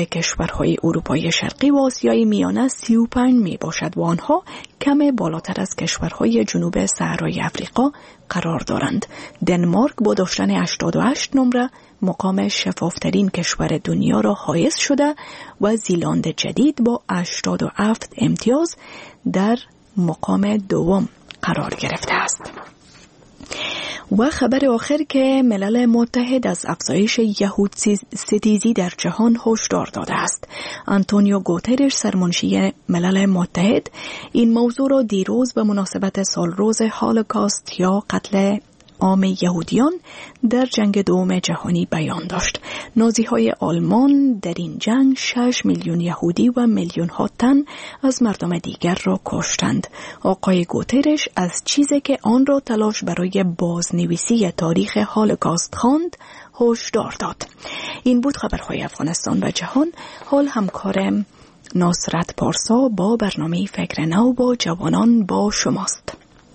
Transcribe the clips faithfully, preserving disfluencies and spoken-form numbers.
عدد کشورهای اروپای شرقی و آسیای میانه سی و پنج می باشد و آنها کم بالاتر از کشورهای جنوب صحرای افریقا قرار دارند. دنمارک با داشتن هشتاد و هشت نمره مقام شفافترین کشور دنیا را حائز شده و زیلند جدید با هشتاد و هفت امتیاز در مقام دوم قرار گرفته است. و خبر آخر که ملل متحد از افزایش یهود ستیزی در جهان هشدار داده است. آنتونیو گوترش سرمنشی ملل متحد این موضوع را دیروز به مناسبت سالروز هولوکاست یا قتل عام یهودیان در جنگ دوم جهانی بیان داشت. نازی‌های آلمان در این جنگ شش میلیون یهودی و میلیون ها تن از مردم دیگر را کشتند. آقای گوترش از چیزی که آن را تلاش برای بازنویسی تاریخ هولوکاست خواند هشدار داد. این بود خبرهای افغانستان و جهان. حال همکارم نصرت پارسا با برنامه فکر نو با جوانان با شماست.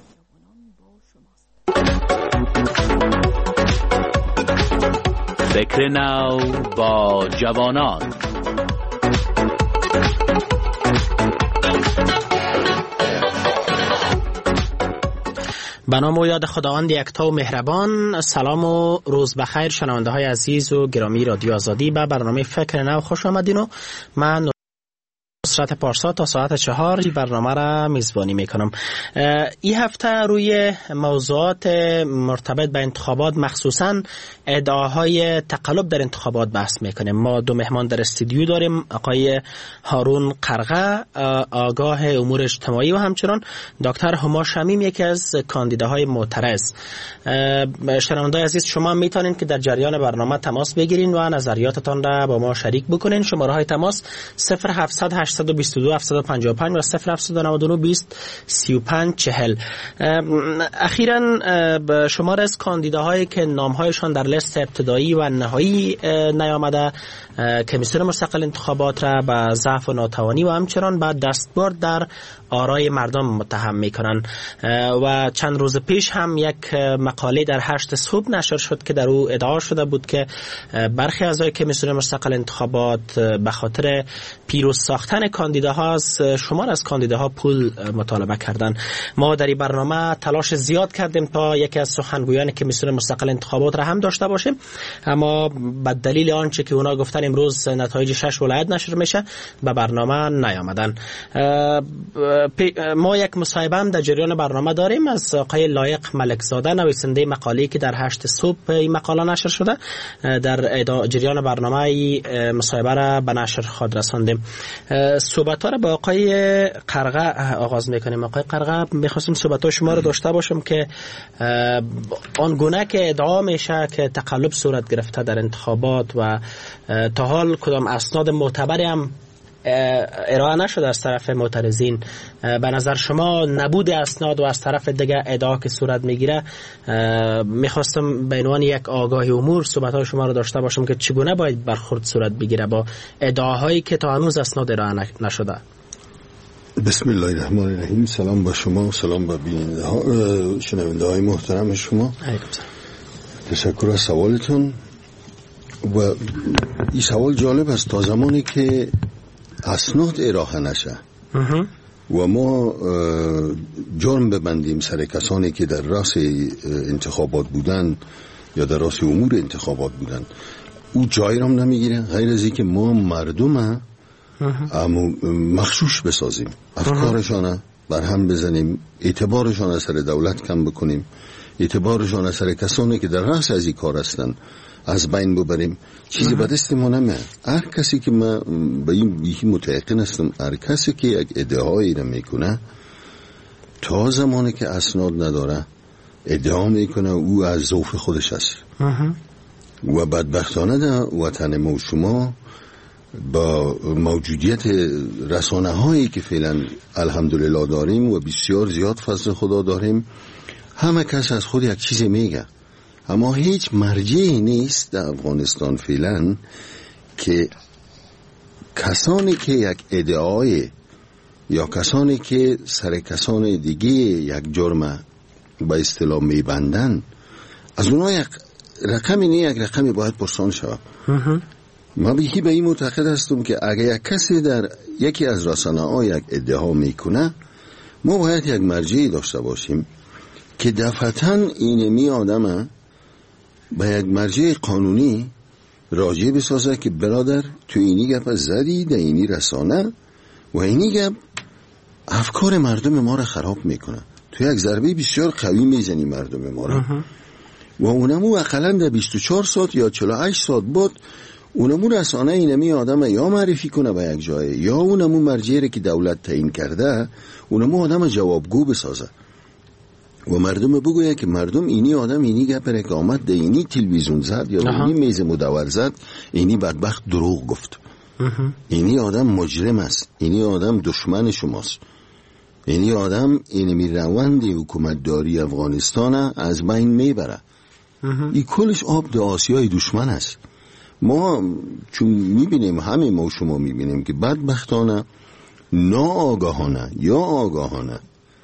فکر نو با جوانان. به نام و یاد خداوند یکتا و مهربان. سلام و روز بخیر شنونده های عزیز و گرامی رادیو آزادی. به برنامه فکر نو خوش آمدین و من نصرت پارسا تا ساعت چهار برنامه را میزبانی میکنم. این هفته روی موضوعات مرتبط به انتخابات مخصوصا ادعاهای تقلب در انتخابات بحث میکنیم. ما دو مهمان در استودیو داریم، آقای هارون قرغه آگاه امور اجتماعی و همچنان دکتر هما شمیم یکی از کاندیداهای معترض. شنوندگان عزیز شما میتونین که در جریان برنامه تماس بگیرین و نظریاتتان را با ما شریک بکنین. شماره های تماس صفر هفتصد هشتصد و بیست و دو هفتصد و پنجاه و پنج و صفر هفتصد و نود و نه بیست سی و پنج چهل. اخیراً شمار از کاندیداهایی که نامهایشان در لیست ابتدایی و نهایی نیامده کمیسیون مستقل انتخابات را به ضعف و ناتوانی و همچنان به دستبرد در آرای مردم متهم میکنن و چند روز پیش هم یک مقاله در هشت صبح نشر شد که در او ادعا شده بود که برخی اعضای کمیسیون مستقل انتخابات به خاطر پیروز ساختن کاندیداها از شمار از کاندیداها پول مطالبه کردن. ما در این برنامه تلاش زیاد کردیم تا یکی از سخنگویان کمیسیون مستقل انتخابات را هم داشته باشیم، اما به دلیل آنچه که اونا گفتن امروز نتایج شش ولایت نشر میشه به برنامه نیامدن. ما یک مصاحبه هم در جریان برنامه داریم از آقای لایق ملکزاده، نویسنده مقاله‌ای که در هشت صبح این مقاله نشر شده. در جریان برنامه مصاحبه را به نشر خواهد رساندیم. صحبت‌ها را با آقای قرغه آغاز می‌کنیم. آقای قرغه، می‌خواستم صحبت‌های شما را داشته باشم که آن گونه که ادعا میشه که تقلب صورت گرفته در انتخابات و تا حال کدام اسناد معتبری هم ارائه نشده از طرف معترضین، به نظر شما نبود اسناد و از طرف دیگه ادعا که صورت میگیره، میخواستم به عنوان یک آگاهی امور صحبت‌های شما رو داشته باشم که چگونه باید برخورد صورت بگیره با ادعاهایی که تا هنوز اسناد ارائه نشده. بسم الله الرحمن الرحیم. سلام با شما و سلام با شنونده های محترم شما. تشکر از سوالتون. و این سوال جالب است. تا زمانی که اسناد ارائه نشه و ما جرم ببندیم سر کسانی که در راس انتخابات بودن یا در راس امور انتخابات بودن، او جایی را نمیگیره غیر از اینکه ما مردم مخشوش بسازیم، افکارشان بر هم بزنیم، اعتبارشان از سر دولت کم بکنیم، اعتبارشان از سر کسانی که در راس از این کار هستن از بین ببریم. چیزی به دست ما نمیاد. هر کسی که من به این بیخی متعقن هستم، هر کسی که یک ادعایی را میکنه تا زمانی که اسناد نداره ادعا میکنه او از ذوق خودش است. و بدبختانه در وطن ما و شما با موجودیت رسانه هایی که فعلا الحمدلله داریم و بسیار زیاد فضل خدا داریم، همه کس از خود یک چیزی میگه، اما هیچ مرجعی نیست در افغانستان فعلا که کسانی که یک ادعای یا کسانی که سر کسان دیگه یک جرم به اصطلاح میبندن از اونها یک رقمی نه یک رقمی باید پرسان شود. ما بیهی به این معتقد هستم که اگر یک کسی در یکی از رسانه ها یک ادعا میکنه، ما باید یک مرجعی داشته باشیم که دفعتاً اینمی آدم به یک مرجع قانونی راجع بسازه که برادر تو اینی گپ زدی در اینی رسانه و اینی گپ افکار مردم ما را خراب میکنه، تو یک ضربه بسیار قوی میزنی مردم ما را و اونمو اقلا در بیست و چهار ساعت یا چهل و هشت ساعت بعد اونمو رسانه اینمی آدم یا معرفی کنه به یک جای یا اونمو مرجعی که دولت تعیین کرده اونمو آدم جوابگو بسازه و مردم بگویه که مردم اینی آدم اینی گپره که آمد ده اینی تلویزیون زد یا ده اینی میز مدور زد، اینی بدبخت دروغ گفت، اینی آدم مجرم است، اینی آدم دشمن شماست، اینی آدم اینمی روند حکومت داری افغانستان از بین میبره. این کلش آب ده آسیای دشمن است. ما چون میبینیم، همه ما شما میبینیم که بدبختانه ناآگاهانه یا آگاهانه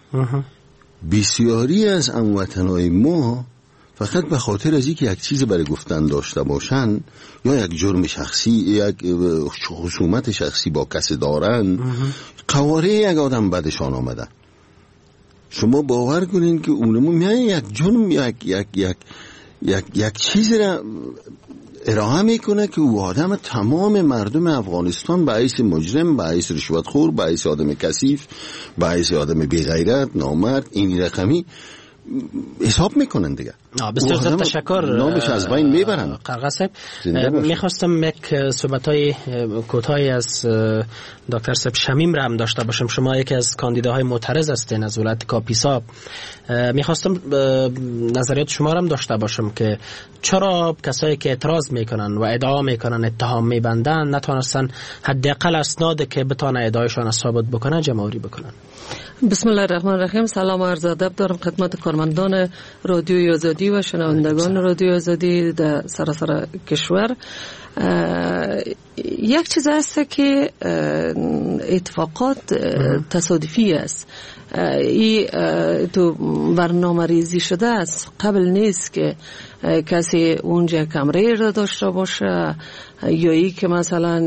بسیاری از هموطنای ما فقط به خاطر از اینکه یک چیز برای گفتن داشته باشن یا یک جرم شخصی، یک خصومت شخصی با کسی دارن، قواره یک آدم بدشان آمده. شما باور کنین که اونمون میان یک جرم یک یک یک یک یک چیز را ارائه میکنه که او آدم تمام مردم افغانستان به حیث مجرم، به حیث رشوتخور، به حیث آدم کثیف، به حیث آدم بی‌غیرت، نامرد، این رقمی حساب میکنن دیگه. بسیار زیاد تشکر. نامش از بین میبرن. قرقه صاحب، میخواستم یک صحبت‌های کوتاهی از دکتر صاحب شمیم را هم داشته باشم. شما یکی از کاندیداهای معترض هستین از ولایت کاپیسا. میخواستم نظریات شما را هم داشته باشم که چرا کسایی که اعتراض میکنن و ادعا میکنن، اتهام میبندن، نتونستن حداقل اسناد که بتونه ادعایشان ثابت بکنه جمع‌آوری بکنن. بسم الله الرحمن الرحیم. سلام و عرض ادب دارم خدمت کارمندان رادیوی آزادی و شنوندگان رادیوی آزادی در سراسر کشور. یک چیز هست که اتفاقات تصادفی است. این تو برنامه ریزی شده است. قبل نیست که کسی اونجا کمره را داشته باشه یا ای که مثلا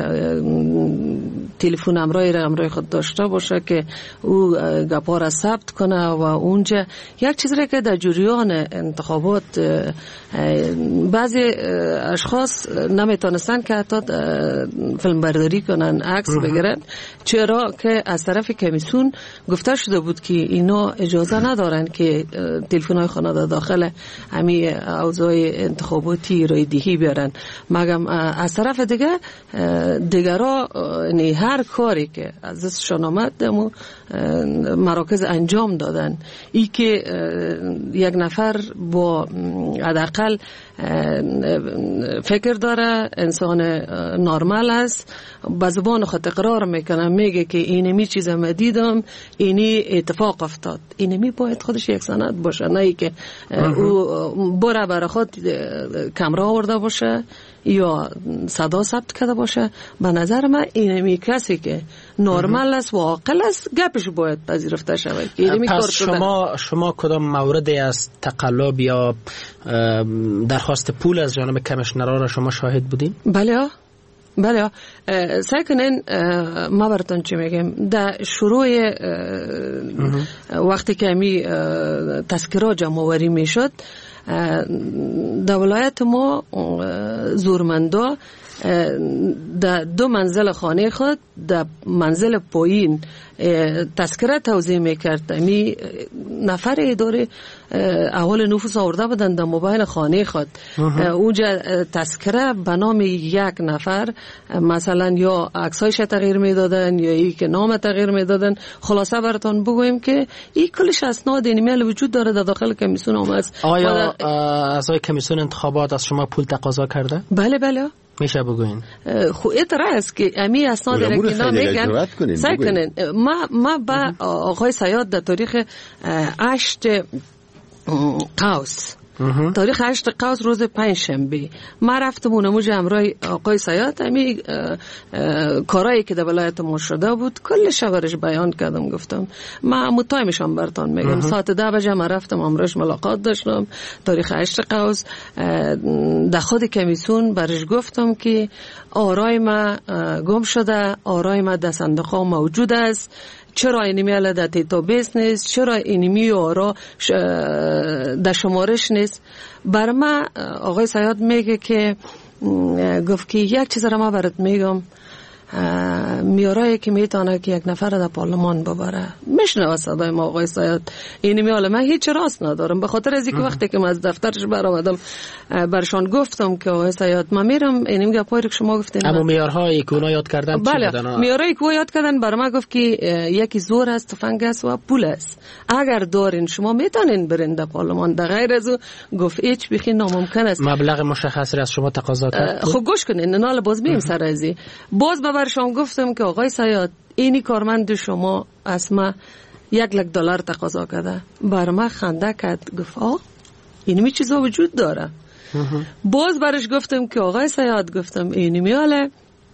تلفن همراهی را همراه خود داشته باشه که او گپا را ثبت کنه و اونجا یک چیز را که در جریان انتخابات بعضی اشخاص نمیتونستن که حتی فیلم برداری کنن، عکس بگیرن، چرا که از طرف کمیسیون گفته شده بود که اینا اجازه ندارن که تلفن های خانه داخل همی اوضاع انتخاباتی رای دهی بیارن. مگم از طرف دیگه دیگرها یعنی هر کاری که از دستشان آمد دمو مراکز انجام دادن. ای که یک نفر با حداقل فکر داره، انسان نرمال است، به زبان خود اقرار میکنه، میگه که اینمی چیز ما دیدم، اینی اتفاق افتاد. اینمی باید خودش یک سند باشه، نه ای که او بره برای خود کمرا آورده باشه یا صدا ثبت کرده باشه. به نظر من اینمی کسی که نرمال است و عاقل است گپش باید پذیرفته شود. پس شما شما کدام موردی از تقلب یا درخواست پول از جانب کمیشنرها را شما شاهد بودین؟ بله بله. سعی کنین ما براتون چی میگم، در شروع وقتی که می تذکرات جمع آوری میشد در ولایت ما زورمندا در دو منزل خانه خود در منزل پایین تذکره توزیع میکرد. می نفر اداره احوال نفوس آورده بودن در موبایل خانه خود. اونجا تذکره به نام یک نفر مثلا یا عکسایش تغییر میدادن یا ای که نام تغییر میدادن. خلاصه براتون بگویم که این کلش اسناد اینمیل وجود داره در داخل کمیسیون آمد. آیا اعضای کمیسیون انتخابات از شما پول تقاضا کرده؟ بله بله. میشه بگوین خو اعتراض که امی اسناد را که نمیگن سعی کنین. ما ما با آقای سیاد در تاریخ هشت قوس تاریخ هشت قوس روز پنجشنبه ما رفتم اونمو جمعرای آقای سیاد امی کارایی که در ولایت ما شده بود کل شورش بیان کردم. گفتم ما متایمشان برتان میگم ساعت ده بجه ما رفتم امروز ملاقات داشتم تاریخ هشت قوس در خود کمیسیون برش گفتم که آرای ما گم شده، آرای ما در صندوق ها موجود است، چرا اینمی الان در دیتابیس نیست، چرا اینمی آرا در شمارش نیست. بر ما آقای سیاد میگه که گفت که یک چیز را ما برات میگم، میارایی که میتونه که یک نفر در پارلمان ببره میشنوه صدای ما آقای سیاد. اینی میاله من هیچ راست ندارم به خاطر از اینکه وقتی که من از دفترش برآمدم برشان گفتم که آقای سیاد ما میرم اینی میگه پای که شما گفتین اما میارهای که اونا یاد کردن بله میارایی که یاد کردن برای ما گفت که یکی زور است، تفنگ است و پول است، اگر دارین شما میتونین برین در پارلمان، در غیر از او گفت هیچ بخی ناممکن است. مبلغ مشخصی از شما تقاضا کرد؟ خب گوش کنین نال باز بیم سر ازی باز برشان گفتم که آقای سیاد اینی کارمند شما از ما یک لک دلار تقاضا کرده. بر ما خنده کرد گفت آه اینمی چیزا وجود داره. باز برش گفتم که آقای سیاد گفتم اینی میاله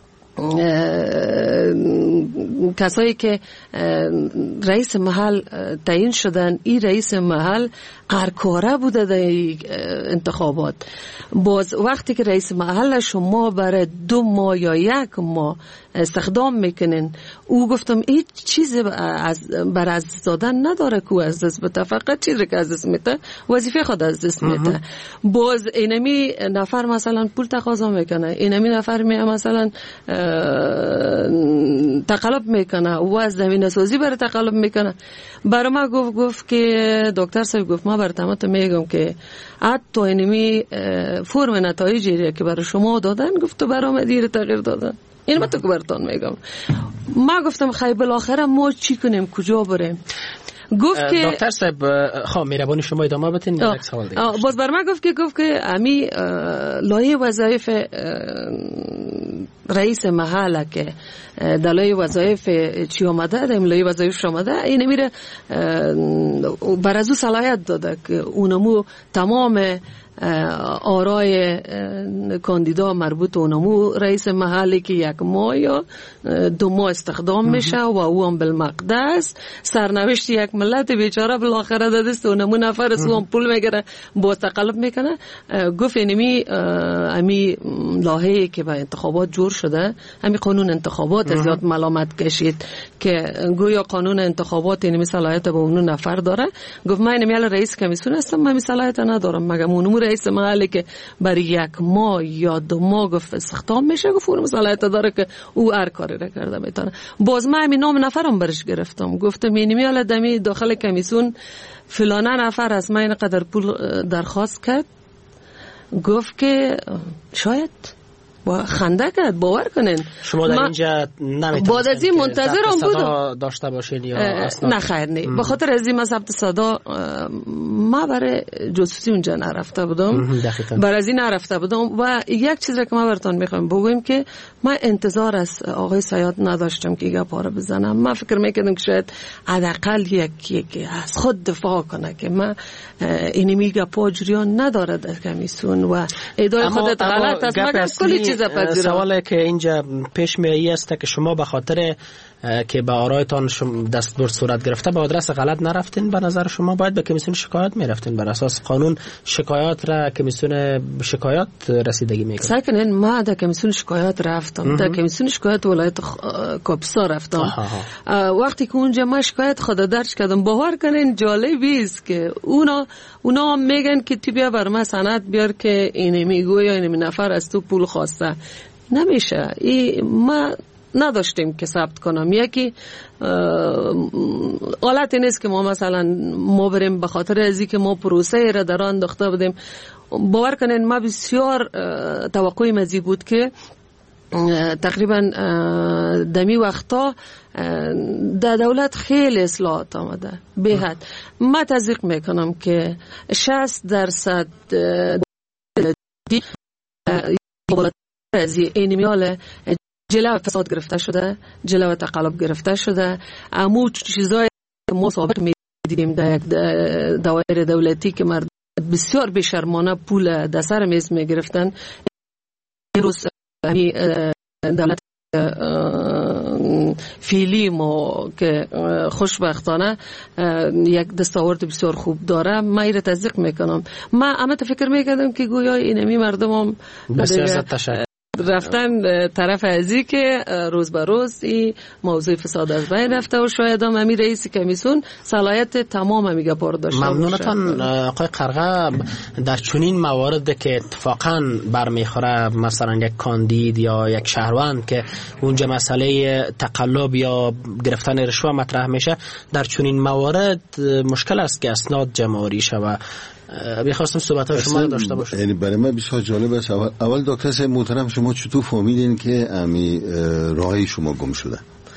کسایی که رئیس محل تعیین شدن این رئیس محل قرکاره بوده در انتخابات. باز وقتی که رئیس محل شما برای دو ماه یا یک ماه استخدام میکنین او گفتم هیچ چیز بر از دادن نداره که از دست بده، فقط چیزی که از دست میده وظیفه خود از دست میده. باز اینمی نفر مثلا پول تقاضا میکنه، اینمی نفر می مثلا تقلب میکنه و از زمین سازی برای تقلب میکنه. برای ما گفت گفت که دکتر صاحب گفت ما برتمت میگم که حتی اینمی فرم نتایجی که برای شما دادن گفت تو برای ما دیر تغییر دادن. این ما تو که برتان میگم. ما گفتم خیلی بالاخره ما چی کنیم کجا بریم؟ گفت که دکتر صاحب خب میربانی شما ادامه بدین. یک سوال دیگه باز بر من گفت که گفت که امی لایه وظایف رئیس محله که در لایه وظایف چی آمده در لایه وظایف آمده این میره بر از او صلاحیت داده که اونمو تمام آرای کاندیدا مربوط اونمو رئیس محلی که یک ماه یا دو ماه استخدام میشه و او هم بالمقدس سرنوشت یک ملت بیچاره بالاخره دادست اونمو نفر سو هم پول میگره با تقلب میکنه. گفت اینمی امی لاهی که به انتخابات جور شده امی قانون انتخابات از یاد ملامت کشید که گویا قانون انتخابات اینمی صلاحیت به اونو نفر داره. گفت من اینمی رئیس کمیسیون هستم من صلاحیت ندارم مگم اونمو رئیس محلی که برای یک ماه یا دو ماه گفت استخدام میشه گفت اون صلاحیت داره که او هر کاری را کرده میتونه. باز من همین نام نفرم برش گرفتم گفتم اینمی حالا دمی داخل کمیسیون فلانه نفر از من اینقدر پول درخواست کرد. گفت که شاید با خنده کرد باور کنین شما در اینجا نمیتونید بعد از این منتظرم بودم داشته باشین یا نه خیر نه به خاطر از این من ثبت صدا ما برای جاسوسی اونجا نرفته بودم برای از این نرفته بودم و یک چیز را که ما براتون میخوام بگم که من انتظار از آقای سیاد نداشتم که گپ پاره بزنم. من فکر میکردم که شاید حداقل یکی که از خود دفاع کنه که من اینی میگه پاجریان نداره در کمیسیون و ادعای خودت غلط است مگر کلی سوالی که اینجا پیش میایی است که شما به خاطر که به آرایتان دستور صورت گرفته به آدرس غلط نرفتین، به نظر شما باید به کمیسیون شکایت میرفتین. بر اساس قانون شکایات را کمیسیون شکایات رسیدگی میکنه. سعی کنین ما در کمیسیون شکایت رفتم در کمیسیون شکایت ولایت کاپیسا رفتم. وقتی که اونجا ما شکایت خود درج کردم باور کنین جالبی است که اونا اونا میگن که تو بیا بر ما سند بیار که اینی میگوی یا اینی نفر از تو پول خواسته. نمیشه. ای ما نداشتیم که ثبت کنم. یکی حالت نیست که ما مثلا ما بریم به خاطر ازی که ما پروسه را در آن انداخته بودیم. باور کنین ما بسیار توقعی مزی بود که تقریبا دمی وقتا در دولت خیلی اصلاحات آمده به حد. ما تصدیق میکنم که شصت درصد از این میاله جلو فساد گرفته شده، جلو تقلب گرفته شده. امو چیزایی که ما سابق میدیدیم در یک دوایر دولتی که مردم بسیار بیشرمانه پول در سر میز میگرفتن. روز دولت فعلی ما که خوشبختانه یک دستاورد بسیار خوب داره، من ایره تصدیق میکنم. من اما فکر میکردم که گویا اینمی مردم هم بسیار تشکر رفتن طرف ازی که روز به روز این موضوع فساد از بین رفته و شاید هم امی رئیس کمیسیون صلاحیت تمام امیگا پار داشته. ممنونتان آقای قرغه. در چنین موارد که اتفاقا برمیخوره، مثلا یک کاندید یا یک شهروند که اونجا مسئله تقلب یا گرفتن رشوه مطرح میشه، در چنین موارد مشکل است که اسناد جمع‌آوری شود. می‌خواستم صحبت های شما داشته باشم. یعنی برای من بسیار جالب است. اول, اول دکتر صاحب محترم، شما چطور فهمیدین که امی راهی شما گم شده؟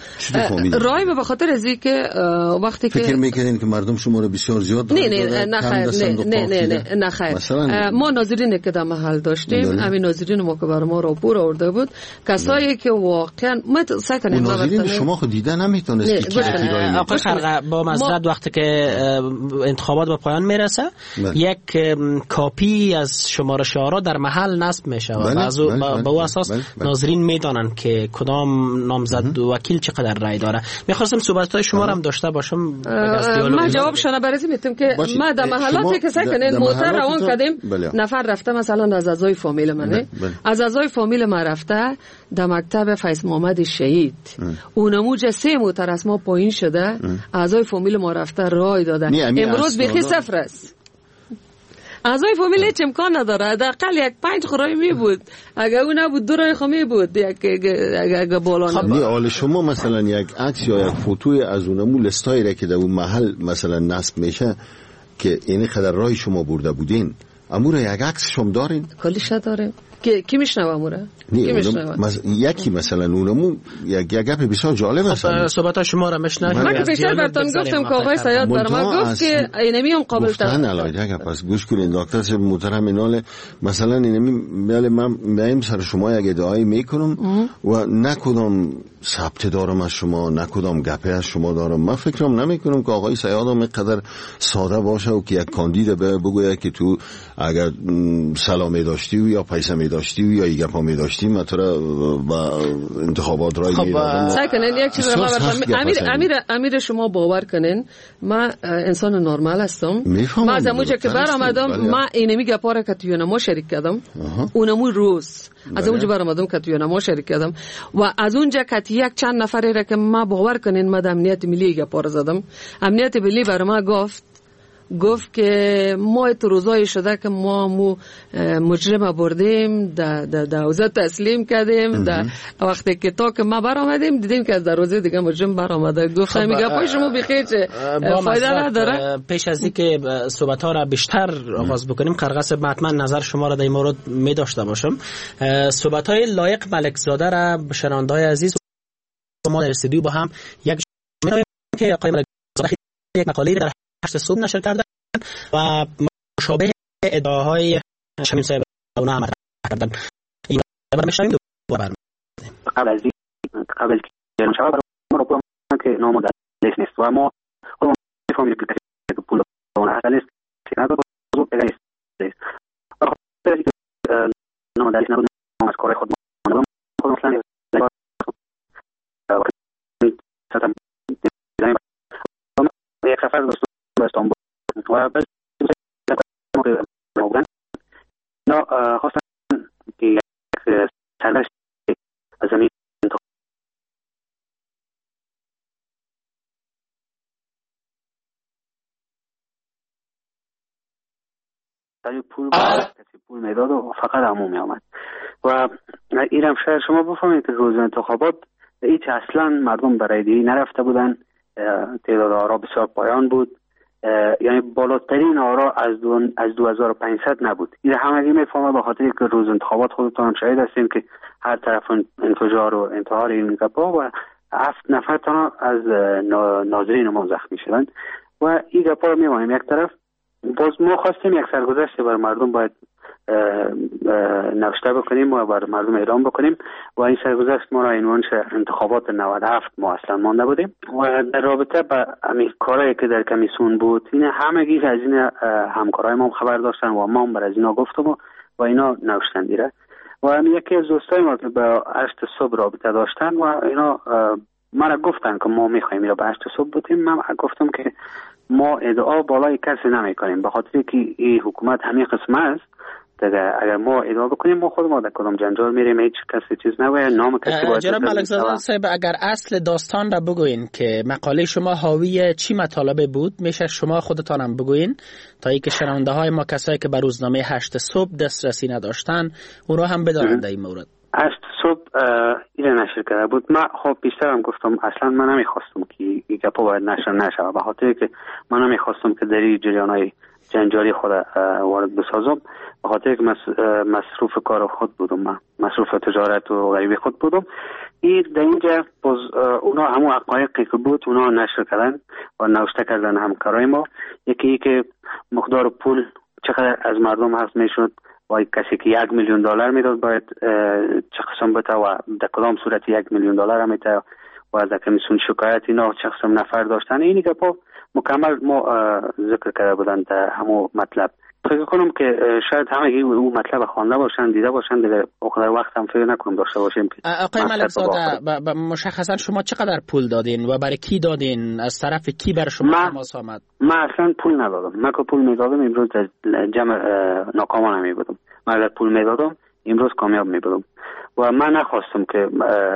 رای به خاطر از این که وقتی که فکر میکنین که مردم شما رو بسیار زیاد نه نه نه خیر نه نه نه نه خیر ما ناظرین که در محل داشتیم، همین ناظرین ما که بر ما راپور آورده بود، کسایی که واقعا ما سکنیم ناظرین شما خود دیده نمیتونست که آقای خرقه با معذرت وقتی که انتخابات به پایان میرسه یک کاپی از شماره شعارا در محل نصب میشه و با او اساس ناظرین میدانن که کدام نامزد وکیل چقدر رای داره. می‌خواستم صحبت‌های شما رو هم داشته باشم. ما جوابشون برای میتونم که ما در محلات که سکنن موتر روان کردیم، نفر رفته مثلا از اعضای فامیل منه، از اعضای فامیل ما رفته در مکتب فیض محمد شهید، اونموج سه موتر از ما پایین شده، اعضای فامیل ما رفته رای داده. امروز بخی صفر است. اعضای فامیل هیچ امکان نداره. حداقل یک پنج خورای می بود، اگه اون نبود دو رای خمی بود، یک اگه اگه بالا نبود. خب حالا شما مثلا یک عکس یا یک فوتوی از اونمو لستایی که در اون محل مثلا نصب میشه که این خدر رای شما برده بودین، امور یک عکس شما دارین؟ کلیش داریم. کی کی میشنوه اموره؟ کی میشنوه؟ مز... یکی مثلا اونمو یک گپ بسیار جالب است. خب صحبت شما را میشنویم. من که پیشتر براتون گفتم که آقای سیاد بر ما گفت که اینمی هم قابل تر. نه پس گوش کنین دکتر صاحب محترم، اینال مثلا اینمی بله من میایم سر شما یک ادعایی میکنم و نکدام ثبت دارم از شما، نکدام گپه از شما دارم. من فکرم نمیکنم که آقای سیاد هم اینقدر ساده باشه و که یک کاندید بگوید که تو اگر سلامی داشتی یا پیسه می داشتی یا یک گپا می داشتی مثلا با انتخابات رای میدادم. سعی کنین یک چیز ما امیر امیر امیر شما باور کنین من انسان نرمال هستم. من از اونجا که برآمدم من اینمی گپا را که توی ما شریک کردم، اونمو روز از اونجا برآمدم که توی ما شریک کردم و از اونجا که یک چند نفری را که ما باور کنین ما امنیت ملی گپا را زدم، امنیت ملی بر ما گفت گفت که ما تو روزای شده که ما مو مجرم بردیم در در حوزه تسلیم کردیم، در وقتی که تا که ما برآمدیم دیدیم که از در روزه دیگه مجرم برآمده. گفتم میگه پای شما بخیر چه فایده نداره. پیش از اینکه صحبت ها را بیشتر آغاز بکنیم قرغه صاحب حتما نظر شما را در این مورد می داشته باشم. صحبت های لایق ملک زاده را شنونده‌های عزیز ما در استودیو با هم یک که آقای ملک زاده یک مقاله در هشت صبح نشر کردن و مشابه ادعاهای شمیم صاحب اونا مطرح کردن. این رو میشنویم دو بار قبل از این قبل که شما برای ما رو که نامدار نیست و ما خودمون فامیل که پول اون اصل است که نه بزرگ است است نامدار نیست ما از کار خودمون خودمون مثلا یک سفر داشت به استانبول و بعد نه خواستم که یک سرنوشت از زمین تا پول کسی پول میداد و فقط همون می آمد و ایرم شاید شما بفهمید که روز انتخابات هیچ اصلا مردم برای دی نرفته بودن، تعداد آرا بسیار پایان بود، یعنی بالاترین آرا از دو از دو هزار و پانصد نبود. این همگی میفهمه به خاطر که روز انتخابات خودتان شاهد هستیم که هر طرف انفجار و انتحار این گپا و هفت نفر تا از ناظرین ما زخمی شدند و این گپا رو میمانیم یک طرف. باز ما خواستیم یک سرگذشت بر مردم باید نوشته بکنیم و بر مردم اعلام بکنیم. و این سرگذشت ما را عنوان انتخابات نود و هفت ما اصلا مانده بودیم. و در رابطه با همین کارهایی که در کمیسیون بود، این همگی از این همکارای ما خبر داشتن و ما هم بر از اینا گفتم و, و اینا نوشتن دیره. و همین یکی از دوستای ما که به هشت صبح رابطه داشتن و اینا ما را گفتن که ما میخوایم اینا به هشت صبح بودیم. من گفتم که ما ادعا بالای کسی نمی کنیم، به خاطر که این حکومت همین قسم است. دیگه اگر ما ادعا بکنیم ما خود ما در کدام جنجال میریم، هیچ کسی چیز نوه نام کسی باید. جناب ملک زاده صاحب، اگر اصل داستان را بگوین که مقاله شما حاوی چی مطالب بود، میشه شما خودتانم بگوین تا اینکه شنونده های ما کسایی که به روزنامه هشت صبح دسترسی نداشتن اون را هم بدانند در این مورد. هشت صبح این نشر کرده بود. من خب بیشترم گفتم اصلا من نمیخواستم که این گپا باید نشر نشه، به خاطر که من نمیخواستم که در این جریانای جنجالی خود وارد بسازم، به خاطر که مصروف کار خود بودم، من مصروف تجارت و غیبی خود بودم. این در اینجا اونا همون حقایقی که بود اونا نشر کردن و نوشته کردن همکارای ما. یکی ای که مقدار پول چقدر از مردم حذف میشد و کسی که یک میلیون دلار میداد باید چه قسم بته و در کدام صورت یک میلیون دلار هم میته و در کمیسیون شکایت اینا چه قسم نفر داشتن. اینی که با مکمل ما ذکر کرده بودن در همون مطلب. فکر کنم که شاید همگی او مطلب خوانده باشن، دیده باشن، دیگه اخر وقت هم فکر نکنم داشته باشیم که آقای ملک زاده مشخصا شما چقدر پول دادین و برای کی دادین؟ از طرف کی بر شما تماس آمد؟ من اصلا پول ندادم. من که پول میدادم امروز در جمع ناکامان می بودم. من اگر پول میدادم امروز کامیاب می بودم و من نخواستم که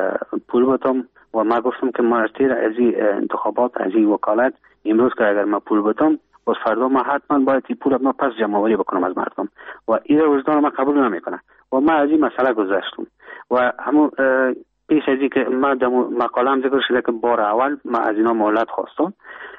پول بدم و من گفتم که من از این انتخابات از این وکالت امروز که اگر من پول بدم باز فردا ما حتما باید این پول ما پس جمع آوری بکنم از مردم و این وجدان ما قبول نمیکنه و من از این مسئله گذشتم. و همون پیش از این که من در مقاله هم ذکر شده که بار اول من از اینا مهلت خواستم.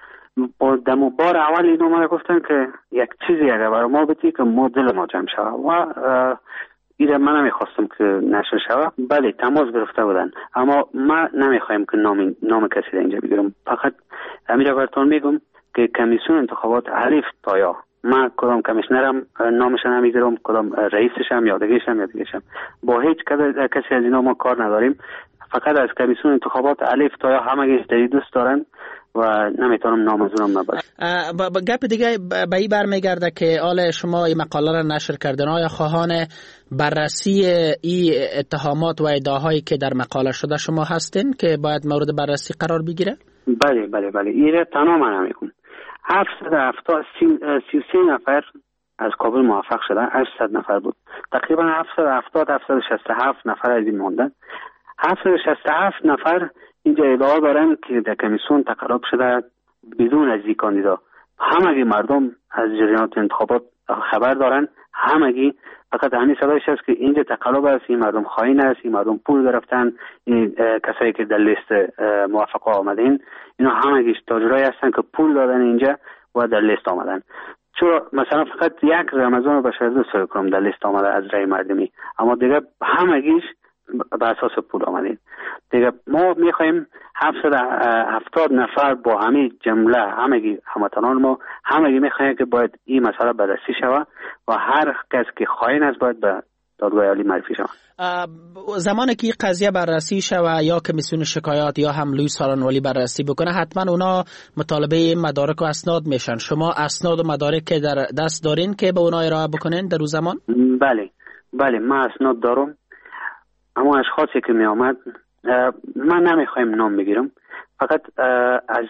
در بار اول اینا من گفتن که یک چیزی اگر برای ما بتی که ما دل ما جمع شود و ایره من نمیخواستم که نشر شود. بله تماس گرفته بودن اما من نمیخوایم که نام نام کسی در اینجا بگیرم. فقط امیر براتون میگم که کمیسیون انتخابات الف تا یا، من کدام کمیشنرم نامش نمیگیرم، کدام رئیسشم یا دیگه‌شم یا دیگه‌شم، با هیچ کسی از اینا ما کار نداریم. فقط از کمیسیون انتخابات الف تا یا همگی اشتری دوست دارن و نمیتونم نام از اونم نبرم. با گپ دیگه به این برمیگرده که آل شما این مقاله را نشر کردن، آیا خواهان بررسی این اتهامات و ادعاهایی که در مقاله شده شما هستین که باید مورد بررسی قرار بگیره؟ بله بله بله این تنها من نمیگم. هفتصد و هفتاد سی و سه نفر از کابل موفق شدن، هشتصد نفر بود. تقریبا هفتصد و هفتاد هفتصد و شصت و هفت نفر از این موندن. هفتصد و شصت و هفت نفر اینجا ادعا دارن که در کمیسیون تقلب شده بدون از این کاندیدا. همگی مردم از جریانات انتخابات خبر دارن، همگی فقط همین صدایش هست که اینجا تقلب است، این مردم خائن است، این مردم پول گرفتن، این کسایی که در لیست موفقا آمدین اینا همگیش تاجرای هستن که پول دادن اینجا و در لیست آمدن. چون مثلا فقط یک رمضان بشر دوست کنم در لیست آمده از رای مردمی، اما دیگه همگیش به اساس پول آمدین. دیگه ما میخوایم هفتصد و هفتاد نفر با همه جمله همگی هموطنان ما همگی میخوایم که باید این مسئله بررسی شود و هر کس که خائن است باید به دادگاه عالی معرفی شود. زمانی که این قضیه بررسی شود یا کمیسیون شکایات یا هم لویس سارانوالی بررسی بکنه، حتما اونا مطالبه مدارک و اسناد میشن. شما اسناد و مدارک که در دست دارین که به اونا ارائه بکنین در روز زمان؟ بله بله من اسناد دارم. اما اشخاصی که می آمد من نمیخوایم نام بگیرم، فقط از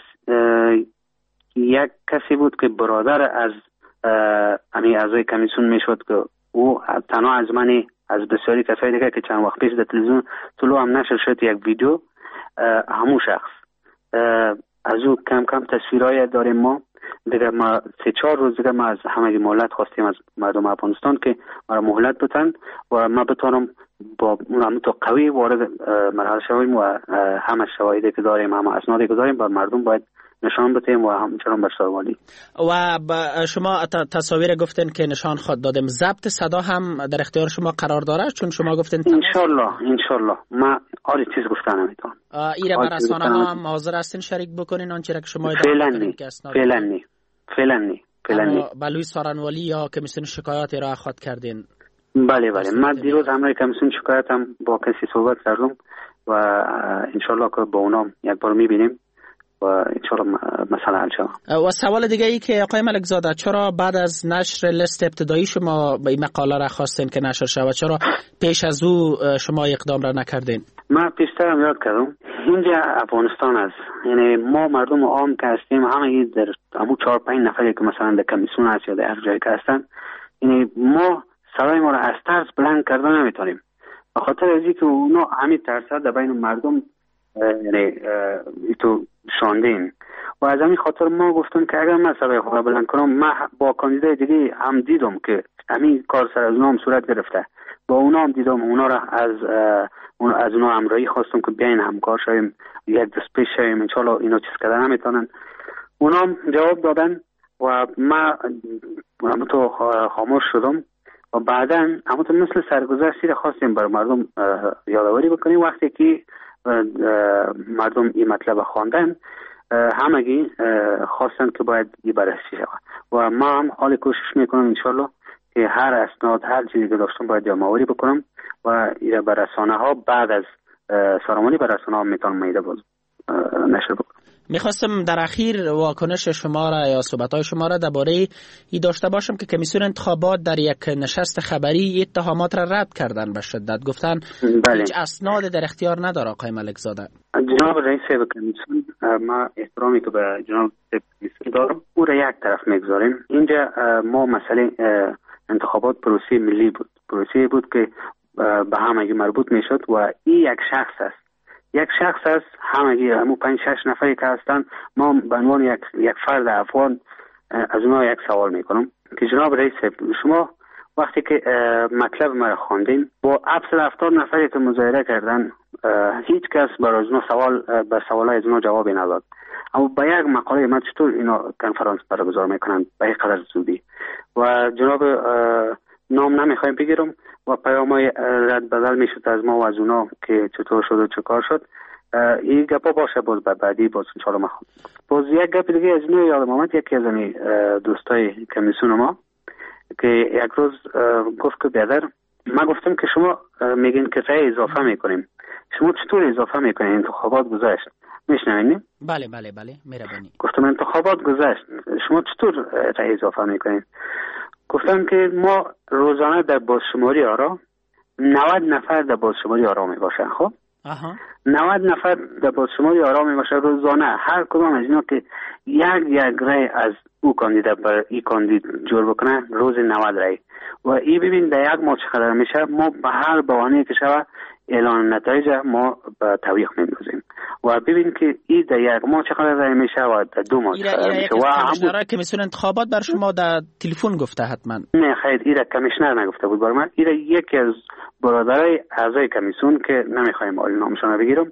یک کسی بود که برادر از امی اعضای کمیسیون میشد که او تنها از منی از بسیاری کسایی دیگه که چند وقت پیش در تلویزیون طلوع هم نشر شد یک ویدیو، همون شخص از او کم کم تصویرهای داریم. ما دیگه ما سه چهار روز دیگه ما از همگی مهلت خواستیم از مردم افغانستان که مرا مهلت بدن و ما بتونم با اون تو قوی وارد مرحله شویم و همه شواهدی که داریم همه اسنادی که داریم بر مردم باید نشان بدیم و همچنان بر سروانی. و شما تصاویر گفتن که نشان خود دادیم، ضبط صدا هم در اختیار شما قرار داره؟ چون شما گفتن ان شاء الله ان شاء الله ما آری چیز گفتن نمیتونم. ایره بر رسانه ها هم حاضر هستین شریک بکنین آنچه که شما فعلا نی فعلا نی فعلا نی فعلا نی بلوی سارانوالی یا کمیسیون شکایات را خود کردین؟ بله بله، من دیروز همراه کمیسیون شکایتم با کسی صحبت کردم و انشالله که با اونام یک بار میبینیم و انشالله مسئله حل شود. و سوال دیگه ای که آقای ملک زاده، چرا بعد از نشر لیست ابتدایی شما به این مقاله را خواستین که نشر شود؟ چرا پیش از او شما اقدام را نکردین؟ من پیشترم یاد کردم اینجا افغانستان است، یعنی ما مردم عام که هستیم همه در همون چهار پنج نفری که مثلا در کمیسیون هست یا در هر جایی که هستن، یعنی ما صدای ما را از ترس بلند کردن نمیتونیم، به خاطر از اینکه اونا همین ترس در بین مردم یعنی تو شاندین و از همین خاطر ما گفتم که اگر من صدای خود را بلند کنم، من با کاندیدای دیگه هم دیدم که همین کار سر از اونا هم صورت گرفته، با اونا هم دیدم اونا را از از اونا همراهی خواستم که بیاین همکار شویم، یک دست پیش شویم، انشالله اینا چیز کردن نمیتونن. اونا هم جواب دادن و من همون تو خاموش شدم و بعدا همون تو مثل سرگذشتی را خواستیم بر مردم یادآوری بکنیم. وقتی که مردم این مطلب خواندن، همگی خواستن که باید این بررسی شود و ما هم حال کوشش میکنم انشالله که هر اسناد هر چیزی که داشتم باید جمع‌آوری بکنم و این بر رسانه ها بعد از سرمانی بر رسانه ها میتونم میده باز نشر بکنم. میخواستم در اخیر واکنش شما را یا صحبت‌های شما را درباره این داشته باشم که کمیسیون انتخابات در یک نشست خبری اتهامات را رد کردن به شدت، گفتن بله. هیچ اسناد در اختیار نداره. آقای ملک زاده، جناب رئیس کمیسیون، ما احترامی که به جناب کمیسیون دارم او را یک طرف میگذاریم. اینجا ما مسئله انتخابات پروسه ملی بود، پروسه بود که به همگی مربوط میشد و این یک شخص است، یک شخص است، همگی همون پنج شش نفری که هستن، ما به عنوان یک یک فرد افغان از اونها یک سوال میکنم که جناب رئیس شما وقتی که مطلب ما خواندین با هفتصد و هفتاد نفری که مظاهره کردن، هیچ کس برای اونها سوال به سوالای از اونها جوابی نداد، اما با یک مقاله ما چطور اینا کنفرانس برگزار میکنن به این قدر زودی؟ و جناب نام نمیخوایم بگیرم و پیامای رد بدل میشد از ما و از اونا که چطور شد و چه کار شد. این گپا باشه باز بعدی باز انشاءالله ما باز یک گپ دیگه از اینو یادم آمد. یکی از این دوستای کمیسیون ما که یک روز گفت که بیادر، ما گفتم که شما میگین که رای اضافه میکنیم، شما چطور اضافه میکنین؟ انتخابات گذشت، میشنوینی؟ بله بله بله مهربانی. گفتم انتخابات گذشت، شما چطور رای اضافه میکنین؟ گفتم که ما روزانه در بازشماری آرا نود نفر در بازشماری آرا می باشن. خب اها نود نفر در بازشماری آرا می باشه روزانه، هر کدام از اینا که یک یک رای از او کاندید بر این کاندید جور بکنن، روز نود رای و ای ببین در یک ماه چقدر میشه. ما به هر بهانه‌ای که شود اعلان نتایج ما به تویق می‌اندازیم و ببین که این در یک ماه چقدر رای میشه و در دو ماه چقدر میشه. و کمیشنر کمیسیون انتخابات بر شما در تلفن گفته حتما؟ نه خیر، این کمیشنر نگفته بود بر من، این یکی از برادرای اعضای کمیسیون که نمیخوایم آل نامشون رو بگیرم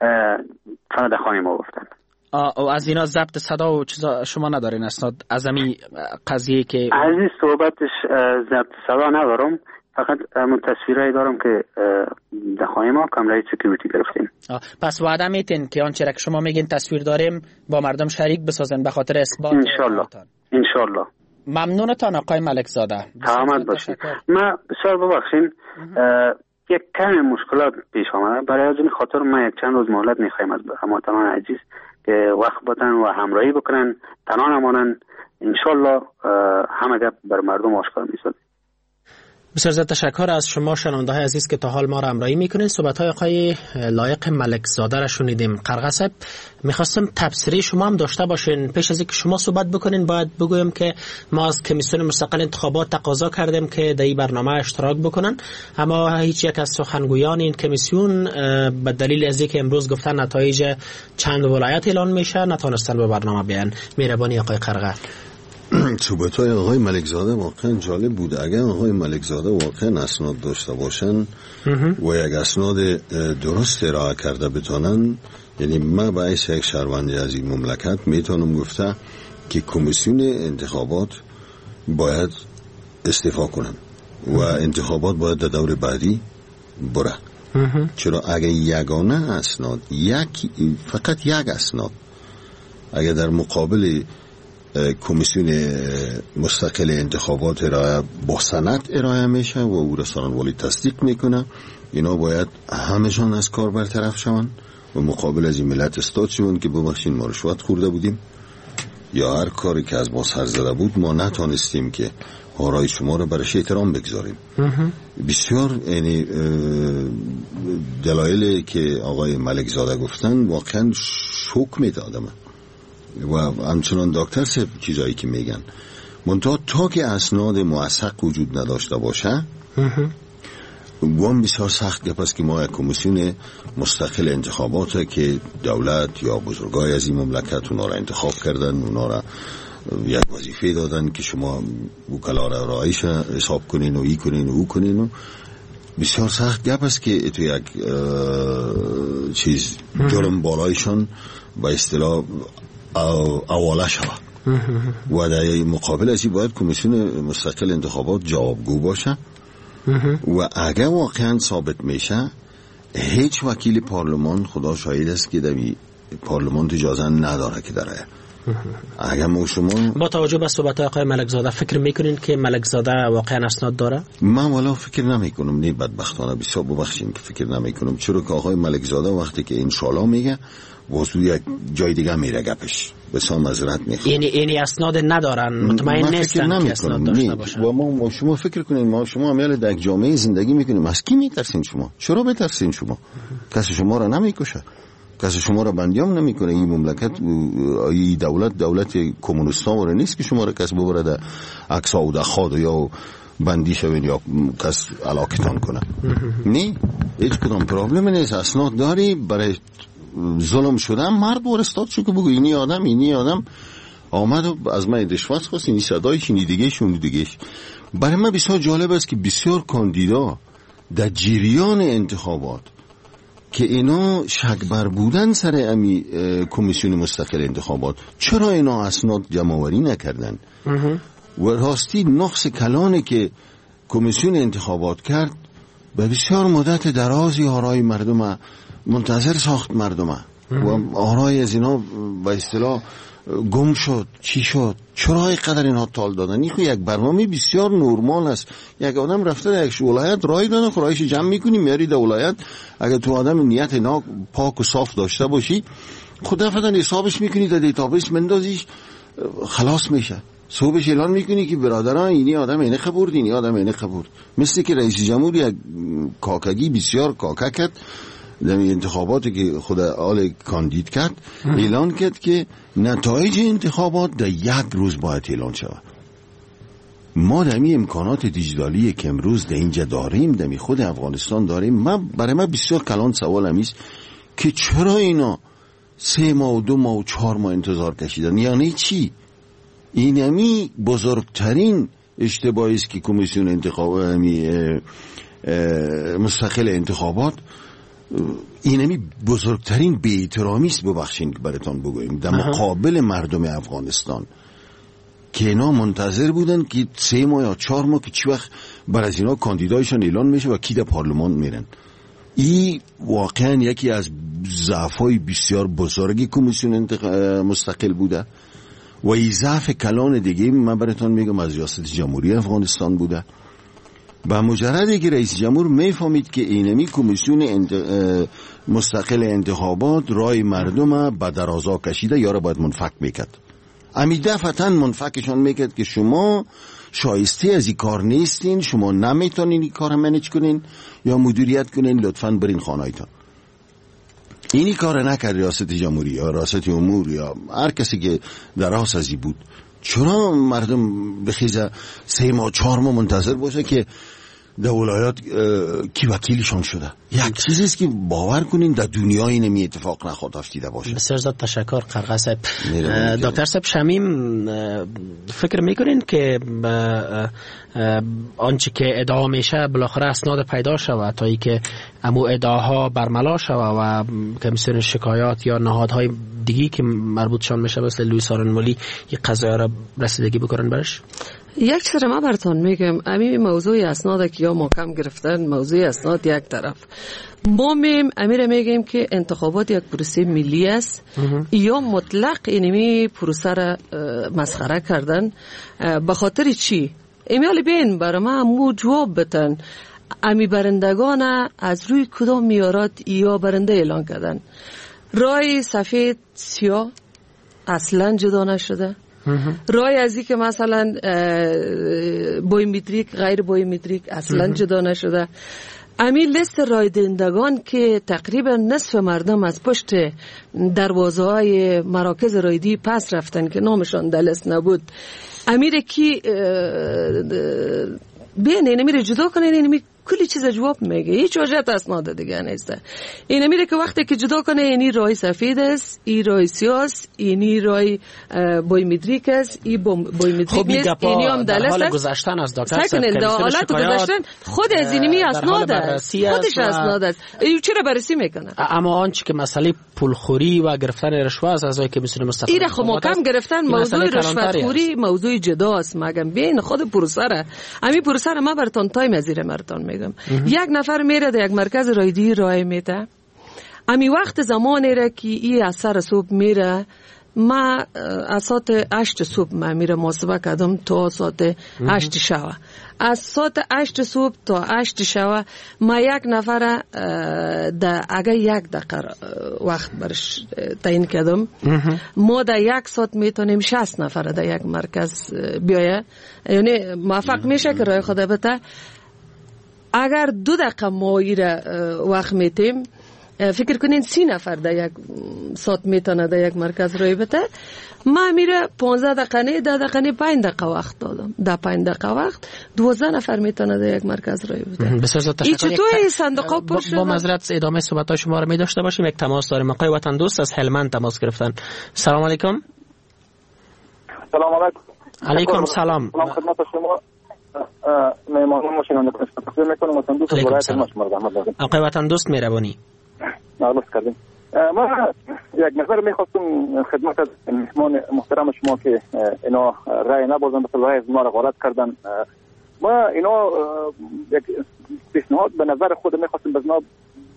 فقط خانه ما گفتن. و از اینا ضبط صدا و چیزا شما ندارین اسناد از همین قضیه که از این صحبتش ضبط صدا ندارم، فقط همون تصویرایی دارم که در خانه ما کامرای سکیوریتی گرفتیم. پس وعده میتین که آنچه را که شما میگین تصویر داریم با مردم شریک بسازن به خاطر اثبات؟ انشالله انشالله. ممنونتان آقای ملک زاده. سلامت باشید. ما بسیار ببخشین یک کمی مشکلات پیش آمده، برای از این خاطر ما یک چند روز مهلت میخوایم از هموطنان عزیز که وقت بدن و همراهی بکنن، تنها نمانن. انشالله همه گپ بر مردم آشکار میشد. بسیار زیاد تشکر از شما شنونده های عزیز که تا حال ما را همراهی میکنید. صحبت های آقای لایق ملک زاده را شنیدیم. قرغه صاحب، میخواستم تبصره شما هم داشته باشین. پیش از اینکه شما صحبت بکنین باید بگویم که ما از کمیسیون مستقل انتخابات تقاضا کردیم که در این برنامه اشتراک بکنن، اما هیچ یک از سخنگویان این کمیسیون به دلیل از اینکه امروز گفتن نتایج چند ولایت اعلان میشه نتونستن به برنامه بیان. مهربانی آقای قرغه. صحبت‌های آقای ملک زاده واقعا جالب بود. اگر آقای ملک زاده واقعا اسناد داشته باشن و یک اسناد درست ارائه کرده بتونن، یعنی من به حیث یک شهروند از این مملکت میتونم گفته که کمیسیون انتخابات باید استعفا کنن و انتخابات باید در دور بعدی بره. چرا اگر یگانه اسناد یک فقط یک اسناد اگر در مقابل کمیسیون مستقل انتخابات ارائه با سند ارائه میشه و او را سخنگوی تصدیق میکنه. اینا باید همشان از کار برطرف شون و مقابل از این ملت استاد شون که ببخشید ما رشوت خورده بودیم یا هر کاری که از ما سر زده بود ما نتانستیم که آرای شما رو برش احترام بگذاریم. بسیار یعنی دلایلی که آقای ملک زاده گفتن واقعا شوک میده آدم و همچنان دکتر صاحب چیزایی که میگن منتها تا که اسناد موثق وجود نداشته باشه گوام بسیار سخت گپ است که ما یک کمیسیون مستقل انتخابات که دولت یا بزرگای از این مملکت اونا را انتخاب کردن، اونا را یک وظیفه دادن که شما وکلا را رایش حساب کنین و ای کنین و او کنین و بسیار سخت گپ است که تو یک چیز جرم بالایشان با اصطلاح اواله شود و در مقابل ازی باید کمیسیون مستقل انتخابات جوابگو باشه و اگر واقعا ثابت میشه هیچ وکیل پارلمان خدا شاهد است که در پارلمان اجازه نداره که داره. اگر ما شما با توجه به صحبت آقای ملک زاده فکر میکنین که ملک زاده واقعا اسناد داره؟ من والا فکر نمیکنم. نه بدبختانه بسیار ببخشید که فکر نمیکنم، چرا که آقای ملک زاده وقتی که انشالله میگه واسه یک جای دیگه میره گپش بسیار معذرت میخوام. یعنی یعنی اسناد ندارن، مطمئن نیستن که اسناد داشته باشن. و ما شما فکر کنین ما شما امیال در یک جامعه زندگی میکنیم، از کی میترسین شما؟ چرا بترسین شما؟ کسی شما را نمیکشه، کسی شما را بندیام نمیکنه. این مملکت این دولت دولت کمونیستان وره نیست که شما را کس ببره در اقصا و دخاد یا بندی شوین یا کس علاقتان کنه. نه هیچ کدام پرابلم نیست. اسناد داری برای ظلم شدم مرد ورستاد شو که بگو اینی آدم اینی آدم آمد و از من رشوت خواست، اینی صدایش اینی دیگه شونی دیگهش. برای من بسیار جالب است که بسیار کاندیدا در جریان انتخابات که اینا شک بر بودن سر امی کمیسیون مستقل انتخابات چرا اینا اسناد جمع‌آوری نکردن و راستی نقص کلانه که کمیسیون انتخابات کرد به بسیار مدت درازی آرای مردم منتظر ساخت مردم و آرای از اینا به اصطلاح گم شد. چی شد؟ چرا اینقدر اینها تال دادن؟ این یک برنامه بسیار نورمال است. یک آدم رفته در یک ولایت رای دادن، رایش جمع میکنی میاری در ولایت. اگر تو آدم نیت ناک پاک و صاف داشته باشی خود دفعه حسابش میکنی در دیتابیس مندازیش خلاص میشه. صبحش اعلان میکنی که برادران اینی آدم اینه خبرد اینی آدم اینه خبرد. مثل که رئیس جمهور یک کاکگی بسیار کاکا کرد در انتخاباتی که خود آل کاندید کرد اعلان کرد که نتایج انتخابات در یک روز باید اعلان شود. ما در این امکانات دیجیتالی که امروز در اینجا داریم در خود افغانستان داریم، من برای من بسیار کلان سوال همیست که چرا اینا سه ماه و دو ماه و چهار ماه انتظار کشیدن؟ یعنی چی؟ این همی بزرگترین اشتباهی است که کمیسیون انتخاب مستقل انتخابات این همی بزرگترین بی‌احترامی است، ببخشید براتون بگویم، در مقابل مردم افغانستان که اینا منتظر بودن که سه ماه یا چهار ماه که چی وقت بر از اینا کاندیدایشان اعلان میشه و کی در پارلمان میرن. این واقعا یکی از ضعف‌های بسیار بزرگی کمیسیون انتخ... مستقل بوده و این ضعف کلان دیگه من براتون میگم از ریاست جمهوری افغانستان بوده. با مجردی که رئیس جمهور میفهمید که اینمی کمیسیون انت... مستقل انتخابات رای مردم به درازا کشیده یا را باید منفک میکرد، امی دفعتاً منفکشان میکرد که شما شایسته از این کار نیستین، شما نمیتونین این کار منیج کنین یا مدیریت کنین، لطفاً برین خانهایتان. اینی کار نکرد ریاست جمهوری یا ریاست امور یا هر کسی که در راس ازی بود. چرا مردم بخیزه سه ماه چهار ماه منتظر باشه که در ولایات کی وکیلشان شده؟ یک چیزیست که باور کنین در دنیا این می اتفاق نخواهد افتیده باشه. بسیار زیاد تشکر قرقه صاحب. دکتر صاحب شمیم، فکر میکنین که آنچه که ادعا میشه بالاخره اسناد پیدا شود تا ای که امو ادعاها برملا شود و کمیسیون شکایات یا نهادهای دیگی که مربوطشان میشه مثل لوئیس آرنمولی یک قضایا را رسیدگی بکنن برش؟ یک چیز ما براتون میگم، همین موضوع اسناد که یا محکم گرفتن، موضوع اسناد یک طرف، ما میم امیر میگیم که انتخابات یک پروسه ملی است یا مطلق اینمی پروسه را مسخره کردن. به خاطر چی؟ امیال بین برای ما مو جواب بتن امی برندگان از روی کدام میارات یا برنده اعلان کردن. رای سفید سیاه اصلا جدا نشده. رای از این که مثلا بایومتریک غیر بایومتریک اصلا جدا نشده. امی لیست رای دهندگان که تقریبا نصف مردم از پشت دروازه های مراکز رایدی پس رفتن که نامشان در لیست نبود، امیر کی بین اینمی جدا کنه، اینمی کلی چیز جواب میگه، هیچ وجهت اسناد دیگه نیست. این میره که وقتی که جدا کنه اینی رای سفید است، این رای سیاه است، اینی رای بایومتریک است، این بایومتریک نیست، اینی هم در حال است. گذشتن از دکتر سکنن در حالت گذشتن خود از اینمی اسناد است، خودش اسناد است. ای چرا بررسی میکنه؟ اما آنچه که مسئله پولخوری و گرفتن رشوه از ازایی که میتونه مستقل این خب محکم گرفتن موضوع رشوه‌خوری موضوع جداست. مگم بین خود پروسه را همین پروسه را ما براتون تایم ازیر مرتون میگم. یک نفر میره در یک مرکز رایدی رای میده، امی وقت زمانی را که ای از سر صبح میره، ما از ساعت هشت صبح ما میره محاسبه کردم تا ساعت هشت شب. از ساعت هشت صبح تا هشت شب ما یک نفر در اگر یک دقیقه وقت برش تعیین کردم، ما در یک ساعت میتونیم شصت نفر در یک مرکز بیایه، یعنی موفق میشه که رای خود بده. اگر دو دقیقه ما ایره وقت میتیم، فکر کنین سی نفر در یک ساعت میتونه در یک مرکز رای بده. ما میره پانزده دقیقه نه ده دقیقه نه پنج دقیقه وقت دادم. در پنج دقیقه وقت دوازده نفر میتونه در یک مرکز رای بده. بسیار زیاد تشکر. چطور این صندوق پر شده؟ با معذرت ادامه صحبت شما رو می داشته باشیم. یک تماس داریم. آقای وطن دوست از هلمند تماس گرفتن. سلام علیکم. سلام علیکم. علیکم سلام. سلام خدمت شما. مهمانان ما شنونده کنید میکنم وطن دوست از ولایت مشمر احمد لازم. آقای وطن دوست مهربانی. ممنون کردیم. ما یک نظر میخواستم خدمت از مهمان محترم شما که اینا رای نبردن به رای ما را غلط کردن. ما اینا یک پیشنهاد به نظر خود میخواستم به جناب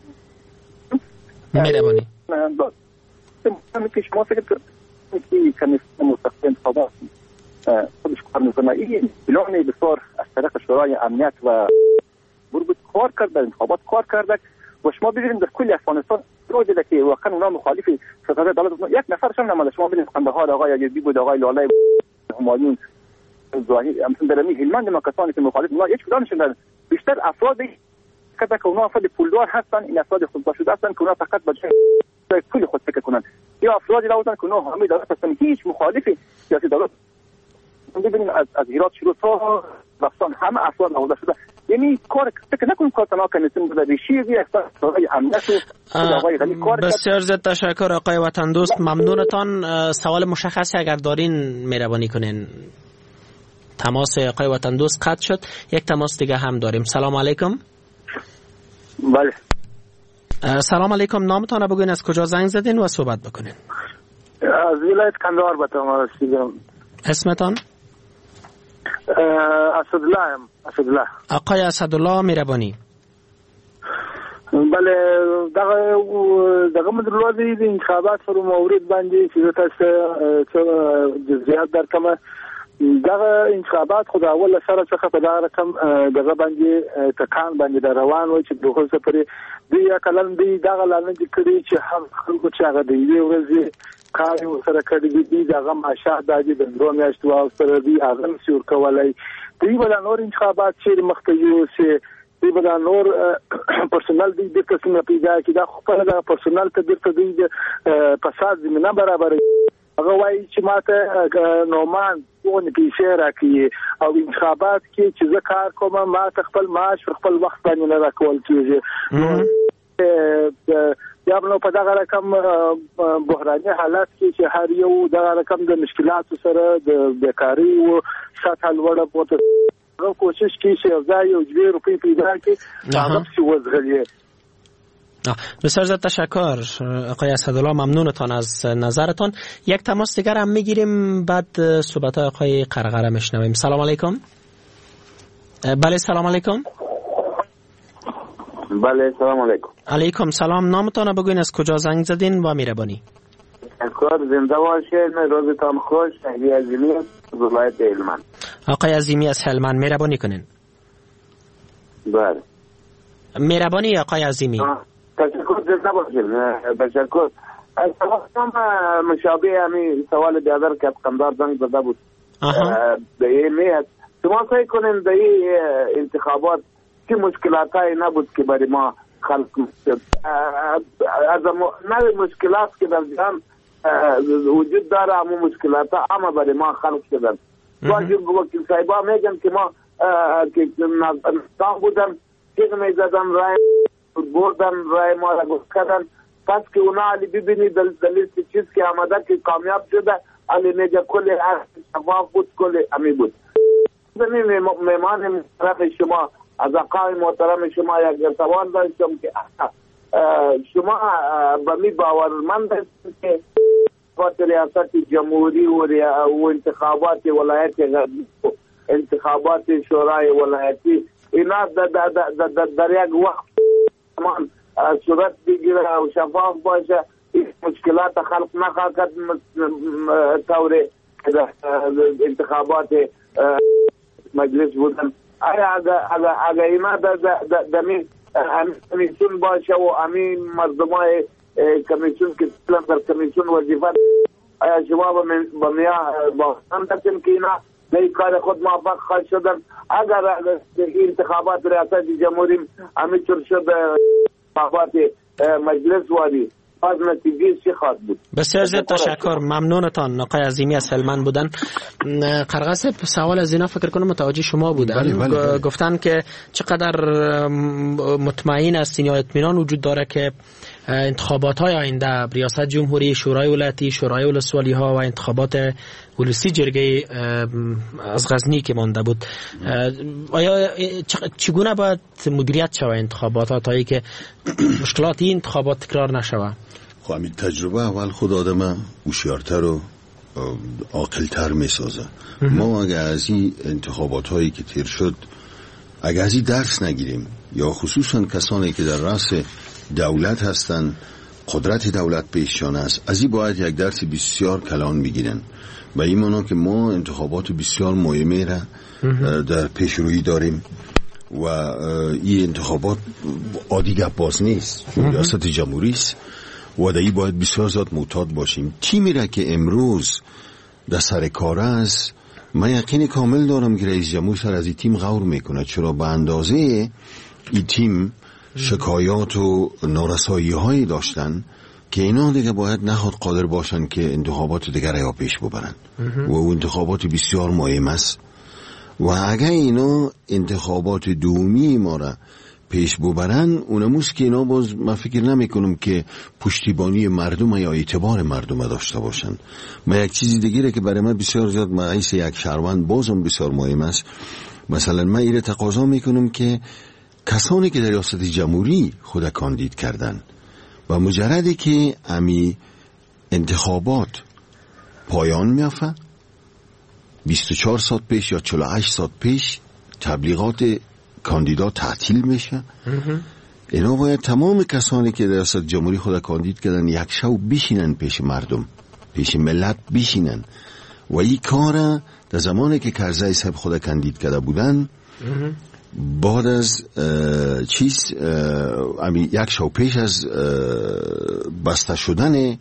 مهربانی که شما فکر کنید که کمیسیون مستقل انتخابات خودش کار میکنه. این اعلان بسیار از طرف شورای امنیت و بود کار کرد، در انتخابات کار کرده و شما ببینید در کل افغانستان رو دیده که واقعا اونا مخالف ستاره دولت یک نفرش هم نماده. شما ببینید قندهار آقای عجیبی بود، آقای لاله همایون ظاهری مثلا در می هلمند ما کسانی که مخالف اونا هیچ کدامشون در بیشتر افرادی که که اونا افراد پولدار هستن، این افراد خودکار شده هستن که اونا فقط به جای پول خود فکر کنن، یا افرادی لازم که اونا حامی دولت هستن، هیچ مخالف سیاسی دولت. ببینید از از هرات شروع تا رفتن همه افراد نهاده شده. یعنی کار فکر نکنم کار تنها کنیسیم بوده بیشیزی احساس برای امنیت و آقای غنی کار. بسیار زیاد تشکر آقای وطن دوست، ممنونتان. سوال مشخصی اگر دارین مهربانی کنین. تماس آقای وطن دوست قطع شد. یک تماس دیگه هم داریم. سلام علیکم. بله سلام علیکم. نامتان بگوین، از کجا زنگ زدین و صحبت بکنین؟ از ولایت قندهار به تماس رسیدم. اسمتان؟ اسدالله ام. اسدالله. آقای اسدالله مهربانی. بله دغه دغه مدرلوزی د انتخابات پر مورد باندې چې تاسو جزئیات درکمه. دغه انتخابات خو د اول سره څخه په دا رقم دغه باندې تکان باندې روان و چې دغه سفر دی کلن دی دغه لاندې کړي چې هر خلکو چې هغه دی ورځي کار سره کړي دي دغه ماشه د دې د دوه میاشتو او سره دی هغه سور کولای دی بل نور انتخابات چې مخته یو سي دی بل نور پرسونل دی د قسمه پیدا کی دا خپل د پرسونل ته د دی فساد زمينه برابر هغه وایي چې ماته نومان اون پیسې راکړي او انتخابات کې چې زه کار کوم ما خپل معاش خپل وخت باندې نه راکول کیږي. یا نو په دغه رقم بحراني حالات کې چې هر یو دغه رقم د مشکلاتو سره د بیکاری او سطح لوړه پورته کوشش کوي چې ځای یو دوه روپۍ پیدا کړي هغه څه وزغلي. بسیار زیاد تشکر آقای اسدالله، ممنونتان از نظرتان. یک تماس دیگر هم میگیریم، بعد صحبت آقای قرقره میشنویم. سلام علیکم. بله سلام علیکم. بله سلام علیکم. علیکم سلام. نامتان بگوین، از کجا زنگ زدین و مهربانی؟ کار زنده باشید. روزتان خوش. شهری عظیمی از ولایت هلمند. آقای عظیمی از هلمند، مهربانی کنین. بله مهربانی آقای عظیمی. تشکر. زنده باشید. تشکر. از سوال مشابه همین سوال بیادر که قندار زنگ زده بود به این نیت، شما فکر کنین به این انتخابات چه مشکلاتایی نبود که برای ما خلق میشد؟ از نوع مشکلات که در جهان وجود داره، همون مشکلات اما برای ما خلق شدن. واجب وکیل صاحبا میگن که ما که نظام بودن چیز میزدن، رای بردن، رای ما را گفت کردن. پس که اونا علی ببینی دلیل چیز که آمده که کامیاب شده، علی میگه کل شفاف بود، کل امی بود. میمان محترم شما، از آقای محترم شما یک سوال داشتم که شما به می باورمند هستید که ریاست جمهوری و انتخابات ولایت انتخابات شورای ولایتی اینا در یک وقت صورت بگیره و شفاف باشه، مشکلات خلق نخواهد طور انتخابات مجلس بودن؟ آیا اگر اینا دمی کمیسیون باشه و همین مردمای کمیسیون که در کمیسیون وظیفه، آیا شما با میا با هم دستیم که اینا به کار خود موفق خواهد شدن؟ اگر انتخابات ریاست جمهوری همین طور شد انتخابات مجلس وادی، باز نتیجه چی خواهد بود؟ بسیار زیاد تشکر، ممنونتان. آقای عظیمی از هلمند بودن. قرقره صاحب سوال از اینا فکر کنم متوجه شما بودن. بله بله بله. گفتن که چقدر مطمئن هستین یا اطمینان وجود داره که انتخابات های آینده، ریاست جمهوری، شورای ولایتی، شورای ولسوالی ها و انتخابات ولسی جرگه از غزنی که مانده بود، آیا چگونه باید مدیریت شود انتخابات ها تا ای که مشکلات این انتخابات تکرار نشود؟ خب همین تجربه اول خود آدم هوشیارتر و عاقل‌تر میسازه. ما اگر از این انتخابات هایی که تیر شد اگر از این درس نگیریم، یا خصوصا کسانی که در رأس دولت هستن، قدرت دولت پیششان است، از این باید یک درس بسیار کلان بگیرن. و این معنی که ما انتخابات بسیار مهمی را در پیش روی داریم و این انتخابات عادی گپ باز نیست، ریاست جمهوری است و در این باید بسیار زیاد معتاد باشیم. تیمی را که امروز در سر کار است، من یقین کامل دارم که رئیس جمهور سر از این تیم غور میکنه، چرا به اندازه این تیم شکایات و نارسایی هایی داشتن که اینا دیگه باید نهاد قادر باشن که انتخابات دیگر یا پیش ببرن و انتخابات بسیار مهم است. و اگر اینا انتخابات دومی ما را پیش ببرن، اونموست که اینا باز من فکر نمی کنم که پشتیبانی مردم یا اعتبار مردم داشته باشن. ما یک چیزی دیگه که برای من بسیار زیاد معیس یک شهروند بازم بسیار مهم است. مثلا من ایره تقاضا میکنم که کسانی که در ریاست جمهوری خود کاندید کردن و مجردی که امی انتخابات پایان میافه، بیست و چهار ساعت پیش یا چهل و هشت ساعت پیش تبلیغات کاندیدات تعطیل میشه، اینا باید تمام کسانی که در ریاست جمهوری خود کاندید کردن یک شو بشینن پیش مردم، پیش ملت بشینن و این کار در زمانی که کرزی صاحب خود کاندید کرده بودن بعد از چیز امی یک شو پیش از بسته شدن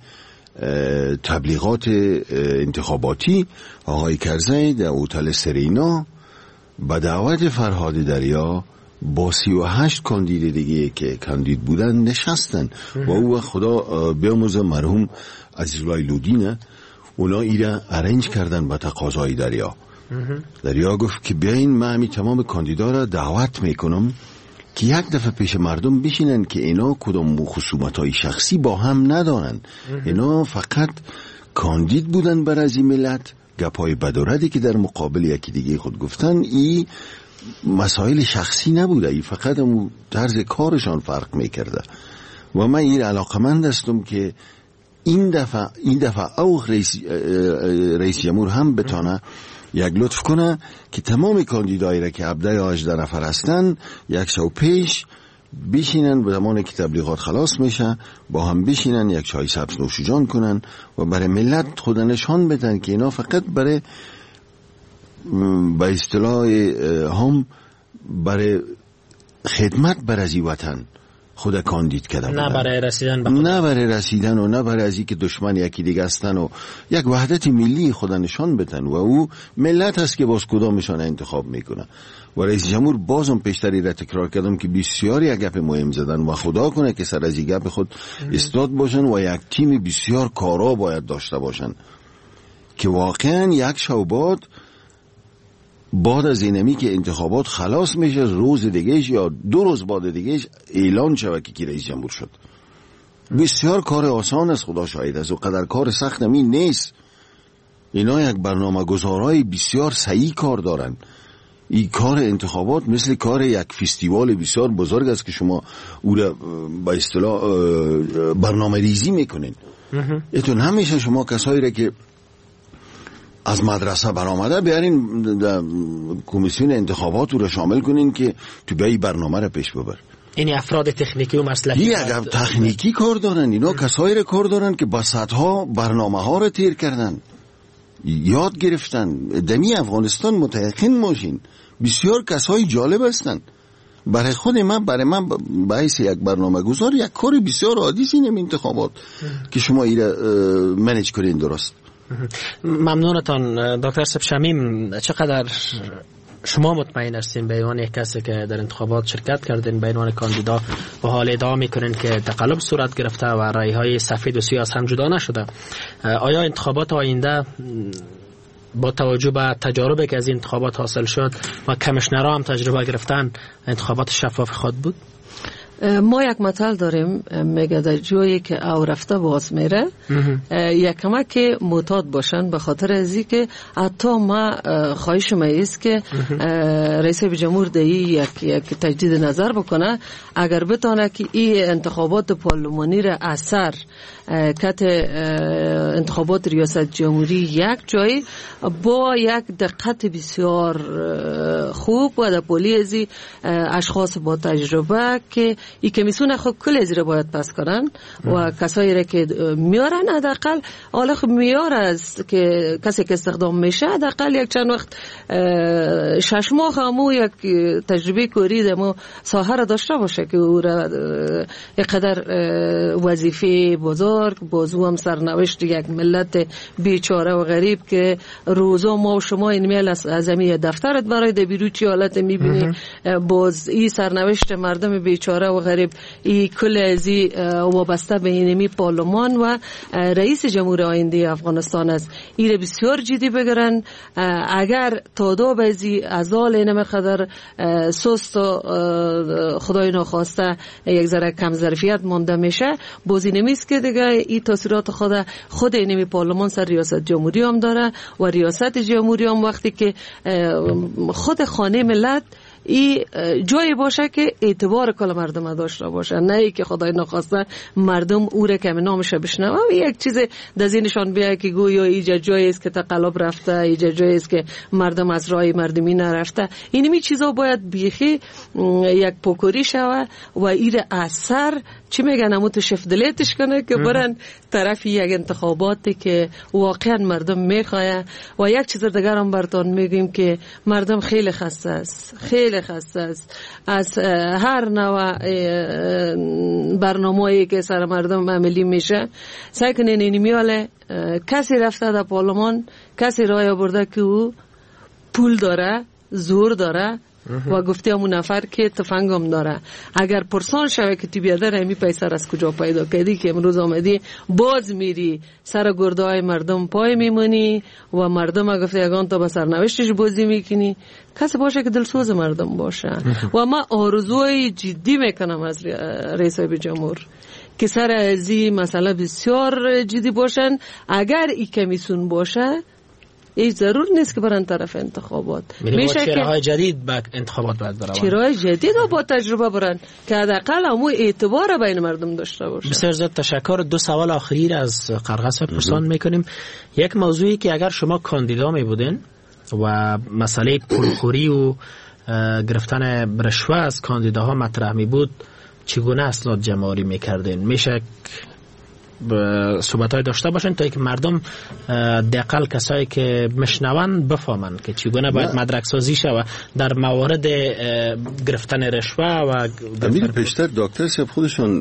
تبلیغات انتخاباتی، آقای کرزی در هتل سرینا به دعوت فرهاد دریا با سی و هشت کاندید دیگه که کاندید بودن نشستن و او خدا بیامرزه مرحوم عزیزالله لودینه، اونا ایره ارنج کردن به تقاضای دریا. دریا گفت که بیاین من همی تمام کاندیدا را دعوت میکنم که یک دفعه پیش مردم بشینن که اینا کدام خصومت‌های شخصی با هم ندارن، اینا فقط کاندید بودن بر از این ملت. گپای بدوردی که در مقابل یکی دیگه خود گفتن ای مسائل شخصی نبوده، ای فقط هم طرز کارشان فرق میکرده و من این علاقمند هستم که این دفعه این دفعه او رئیس رئیس جمهور هم بتونه یک لطف کنه که تمام کاندیدایی را که هفده هجده نفر هستن یک شو پیش بشینن، به زمانی که تبلیغات خلاص میشه با هم بشینن یک چای سبز نوش جان کنن و برای ملت خود نشان بدن که اینا فقط برای به اصطلاح هم برای خدمت برای وطن خود کاندید کرده نه برای رسیدن به نه برای رسیدن و نه برای از اینکه دشمن یکی دیگه هستن و یک وحدت ملی خود نشان بدن و او ملت هست که باز کدامشان انتخاب میکنه. و رئیس جمهور بازم پیشتری را تکرار کردم که بسیاری یک گپ مهم زدن و خدا کنه که سر از این گپ خود استاد باشن و یک تیم بسیار کارا باید داشته باشن که واقعا یک شب بعد بعد از اینمی که انتخابات خلاص میشه روز دیگهش یا دو روز بعد دیگهش اعلان شود که کی رئیس جمهور شد. بسیار کار آسان است، خدا شاهد است و قدر کار سخت نمی نیست. اینا یک برنامه گذارای بسیار صحیح کار دارن. این کار انتخابات مثل کار یک فستیوال بسیار بزرگ است که شما او را با اصطلاح برنامه ریزی میکنین. اتون همیشه شما کسایی را که از مدرسه برآمده بیارین کمیسیون انتخابات رو شامل کنین که تو بیایی برنامه را پیش ببر. این افراد تکنیکی و مسلکی این اگر تکنیکی کار دارن، اینا کسایی را کار دارن که با صدها برنامه ها را تیر کردن، یاد گرفتن. دمی افغانستان متيقن باشین بسیار کسای جالب هستن. برای خود من برای من باعث یک برنامه گذار یک کار بسیار عادی است این انتخابات که شما ایره منیج کنین. درست. ممنونتان دکتر سب شمیم. چقدر شما مطمئن هستین به عنوان یک کسی که در انتخابات شرکت کردین، به عنوان کاندیدا و حال ادعا میکنین که تقلب صورت گرفته و رای های سفید و سیاه هم جدا نشده، آیا انتخابات آینده با توجه به تجاربی که از این انتخابات حاصل شد و کمیشنرها هم تجربه گرفتن انتخابات شفاف خود بود؟ ما یک مثال داریم میگه در جایی که او رفته باز میره یک کمک که معتاد باشن، به خاطر ازی که حتی ما خواهش ما ایست که رئیس جمهور دهی یک, یک تجدید نظر بکنه اگر بتانه که این انتخابات پارلمانی را اثر کت انتخابات ریاست جمهوری یک جایی با یک دقت بسیار خوب و در پولی ازی اشخاص با تجربه که ای کمیسیون خود کل ازی را باید پس کنن و کسایی را که میارن حداقل حالا خب میار است که کسی که استخدام میشه حداقل یک چند وقت شش ماه همو یک تجربه کاری دمو ساحه را داشته باشه که او را یک قدر وظیفه بزرگ بازو هم سرنوشت یک ملت بیچاره و غریب که روزا ما و شما این میل از امی دفترت برای دبیرو چی حالت میبینی، باز این سرنوشت مردم بیچاره و غریب این کل ازی وابسته به اینمی پارلمان و رئیس جمهور آینده افغانستان است. این بسیار جدی بگیرن. اگر تاداب ازی ازال اینم قدر سست و خدای ناخواسته یک ذره کم ظرفیت مانده میشه، بازی نمیست که دیگه این تاثیرات خود خود اینمی پارلمان سر ریاست جمهوری هم داره و ریاست جمهوری هم وقتی که خود خانه ملت ای جایی باشه که اعتبار کل مردم داشته باشه، نه ای که خدای نخواسته مردم او را که نامش بشنوه و یک چیز در ذهنشان بیاد که گویا اینجا جایی است که تقلب رفته، اینجا جایی است که مردم از راه مردمی نرفته. اینمی چیزا باید بیخی یک پوکوری شوه و این اثر چی میگن امو تشفدلیتش کنه که برن طرف یک انتخاباتی که واقعا مردم میخواه. و یک چیز دیگر هم براتون میگیم که مردم خیلی خسته است، خیلی خسته است از هر نوع برنامه‌ای که سر مردم عملی میشه. سعی کنین این میاله کسی رفته در پارلمان، کسی رای آورده که او پول داره، زور داره و گفته همون نفر که تفنگم داره. اگر پرسان شوه که تو بیادر همی پیسر از کجا پیدا کردی که امروز آمدی باز میری سر گرده های مردم پای میمونی و مردم ها گفته یگان تا به سرنوشتش بازی میکنی. کسی باشه که دلسوز مردم باشه. و ما آرزوی جدی میکنم از رئیس جمهور که سر ازی مسئله بسیار جدی باشن. اگر ای کمیسیون باشه هیچ ضرور نیست که برن طرف انتخابات. میشه که چهره‌های جدید به انتخابات باید برن، چهره‌های جدید و با تجربه برن که حداقل همو اعتبار بین مردم داشته باشه. بسیار زیاد تشکر. دو سوال آخری از قرغس پرسان میکنیم. یک موضوعی که اگر شما کاندیدا می بودین و مسئله پولخوری و گرفتن رشوه از کاندیداها مطرح می بود، چگونه اسناد جمع‌آوری میکردین؟ میشه صحبت‌های داشته باشن تا اینکه مردم دقیقاً کسایی که مشنون بفهمن که چگونه باید مدرک سازی شود در موارد گرفتن رشوه. و امیر پیشتر دکتر صاحب خودشون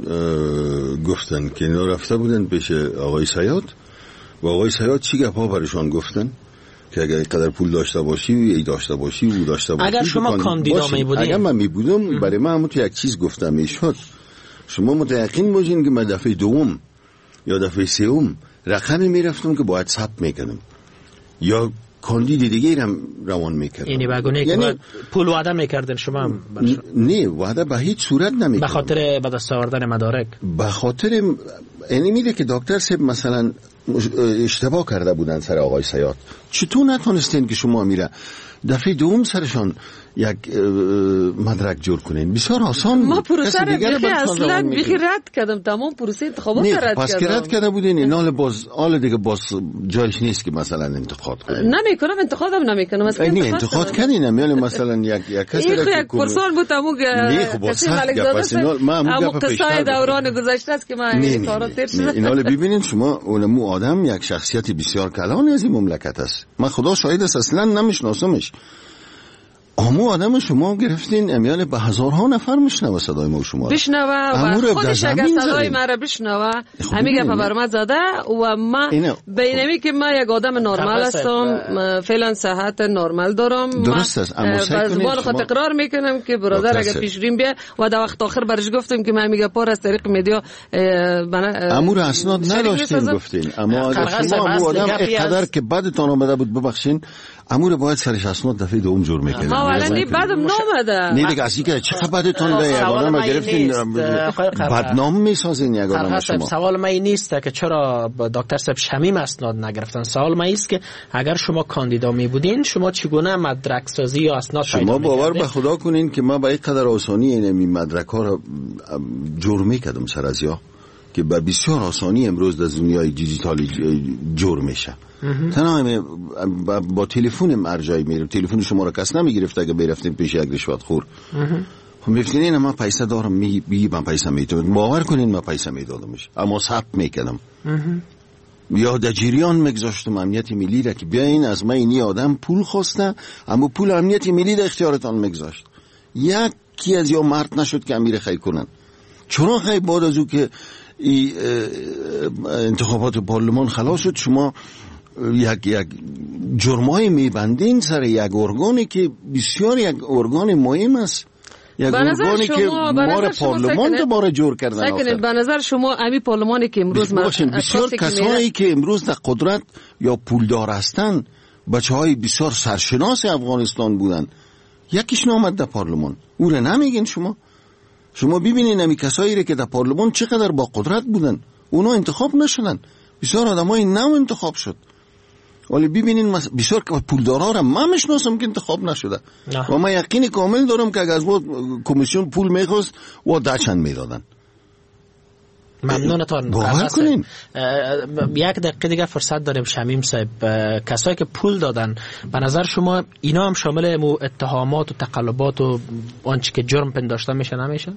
گفتن که اینا رفته بودن پیش آقای سیاد و آقای سیاد چی گپا برشان گفتن که اگر قدر پول داشته باشی و ای داشته باشی و داشته باشی، اگر شما کاندیدا می بودین، اگر من می بودم برای من همون تو یک چیز گفتم میشد، شما متأکد باشین که من دفعه دوم یا دفعه سوم رقمی میرفتم که باید ثبت میکنم یا کاندید دیگه هم روان میکردم. یعنی بگونه که باید پول وعده میکردن شما؟ نه، وعده به هیچ صورت نمیکردم. به خاطر به دست آوردن مدارک؟ به خاطر یعنی میده که دکتر صاحب مثلا اشتباه کرده بودن سر آقای سیاد، چطور نتونستین که شما میره دفعه دوم سرشان یک مدرک جور کنین؟ بسیار آسان. ما پروسه رو بیخی اصلا بیخی رد کردم، تمام پروسه انتخابات رد کردم. پس که رد کرده بودین این حال باز حال دیگه باز جایش نیست که مثلا انتخاب کنین. نمیکنم، انتخابم نمیکنم. مثلا نه انتخاب کنین، نمیاله مثلا یک یک کسی یک پرسون بود همون کسی ملک زاده همون قصه دوران گذشته است که ما این کارا تیر شد. این حال ببینین شما اونمو آدم یک شخصیت بسیار کلانی از این مملکت است، من خدا شاهد است اصلا نمیشناسمش. همو آدم شما گرفتین امیال به هزارها نفر میشنوه صدای ما شما بشنوه و خودش اگر صدای ما را بشنوه همین گپ بر ما زده و ما بینمی که ما یک آدم نرمال هستم، فعلا صحت نرمال دارم. درست است، اما سعی کنید باز خود تکرار میکنم که برادر اگر پیشریم بیا و در وقت آخر برش گفتم که من میگه پار از طریق مدیا امور اسناد نداشتین گفتین، اما اگر شما همو آدم اینقدر که بعدتون آمده بود ببخشین امور باید سرش اسناد دفعه دوم جور میکنه. ما ولی بعدم نامده. نه دیگه اسی که چقدر بعدتون به یگانه ما گرفتین بدنام میسازین یگانه شما. سوال ما این نیست که چرا دکتر صاحب شمیم اسناد نگرفتن، سوال ما است که اگر شما کاندیدا می بودین شما چگونه مدرک سازی یا اسناد شما باور به خدا کنین که ما به این قدر آسانی این مدرک ها را جور میکردم سر از یا که به بسیار آسانی امروز در دنیای دیجیتالی جور میشه. تنها با تلفن مرجعی میرم، تلفن شما را کس نمیگرفت اگه برفتیم پیش یک رشوت خور. خب ببینین من پیسه دارم می بی من پیسه میدم، باور کنین من پیسه میدادمش اما ثبت میکنم یا در جریان میگذاشتم امنیت ملی را که بیاین از من اینی آدم پول خواسته اما پول امنیت ملی در اختیارتان میگذاشت. یکی از یا مرد نشد که امیر خیر کنن. چرا خیر بعد از او که انتخابات پارلمان خلاص شد شما یک یک جرمای میبندین سر یک ارگانی که بسیار یک ارگان مهم است، یک ارگانی که ما پارلمان دوباره جور کردن. سکنید به نظر شما امی پارلمانی که امروز بسیار کسانی که امروز در قدرت یا پولدار هستند بچهای بسیار سرشناس افغانستان بودن، یکیش نامد در پارلمان، او را نمیگین شما؟ شما ببینین امی کسایی را که در پارلمان چقدر با قدرت بودن اونا انتخاب نشدن، بسیار آدمای نو انتخاب شد. ولی ببینین بسیار پولدارا را من میشناسم که انتخاب نشده و من یقین کامل دارم که اگر از بود کمیسیون پول میخواست و دچن میدادن. ممنونتان. باور کنین. یک دقیقه دیگه فرصت داریم شمیم صاحب. کسایی که پول دادن به نظر شما اینا هم شامل اتهامات و تقلبات و آنچه که جرم پنداشته میشه نمیشه؟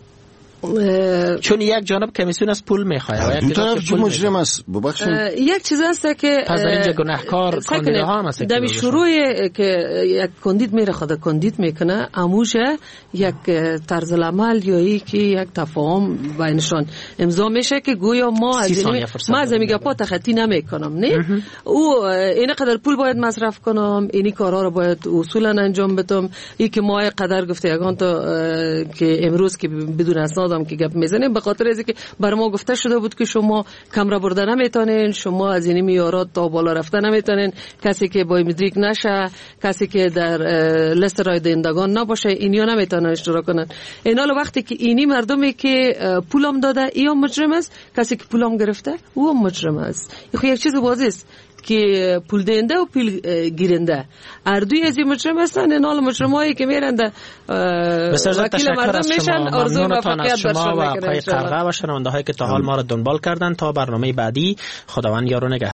چون یک جانب کمیسیون از پول میخواد، دو طرف مجرم است. ببخشید یک چیز است که پس در اینجا گناهکار کاندیداها هم است. در شروع که یک کاندید میره خود کاندید میکنه اموشه یک طرز العمل یا یک یک تفاهم بینشان امضا میشه که گویا ما از این ما از میگه پا تخطی نمیکنم، نه او این قدر پول باید مصرف کنم، اینی کارا رو باید اصولا انجام بدم، این که ما قدر گفته یگان تا که امروز که بدون اسناد که گپ میزنیم به خاطر اینکه بر ما گفته شده بود که شما کمره برده نمیتونین، شما از این میارات تا بالا رفته نمیتونین، کسی که با مدرک نشه، کسی که در لیست رای دهندگان نباشه اینیا نمیتونن اشتراک کنن. اینا وقتی که اینی مردمی که پولم داده یا مجرم است، کسی که پولم گرفته او مجرم است. این یک چیز واضحه است که پول دهنده و پول گیرنده هر دوی از این مجرم هستن. این حال مجرم هایی که میرند وکیل مردم میشن. آرزوی موفقیت بر شما و آقای قرقه و شنونده هایی که تا حال ما را دنبال کردن. تا برنامه بعدی، خداوند یار و نگهدار.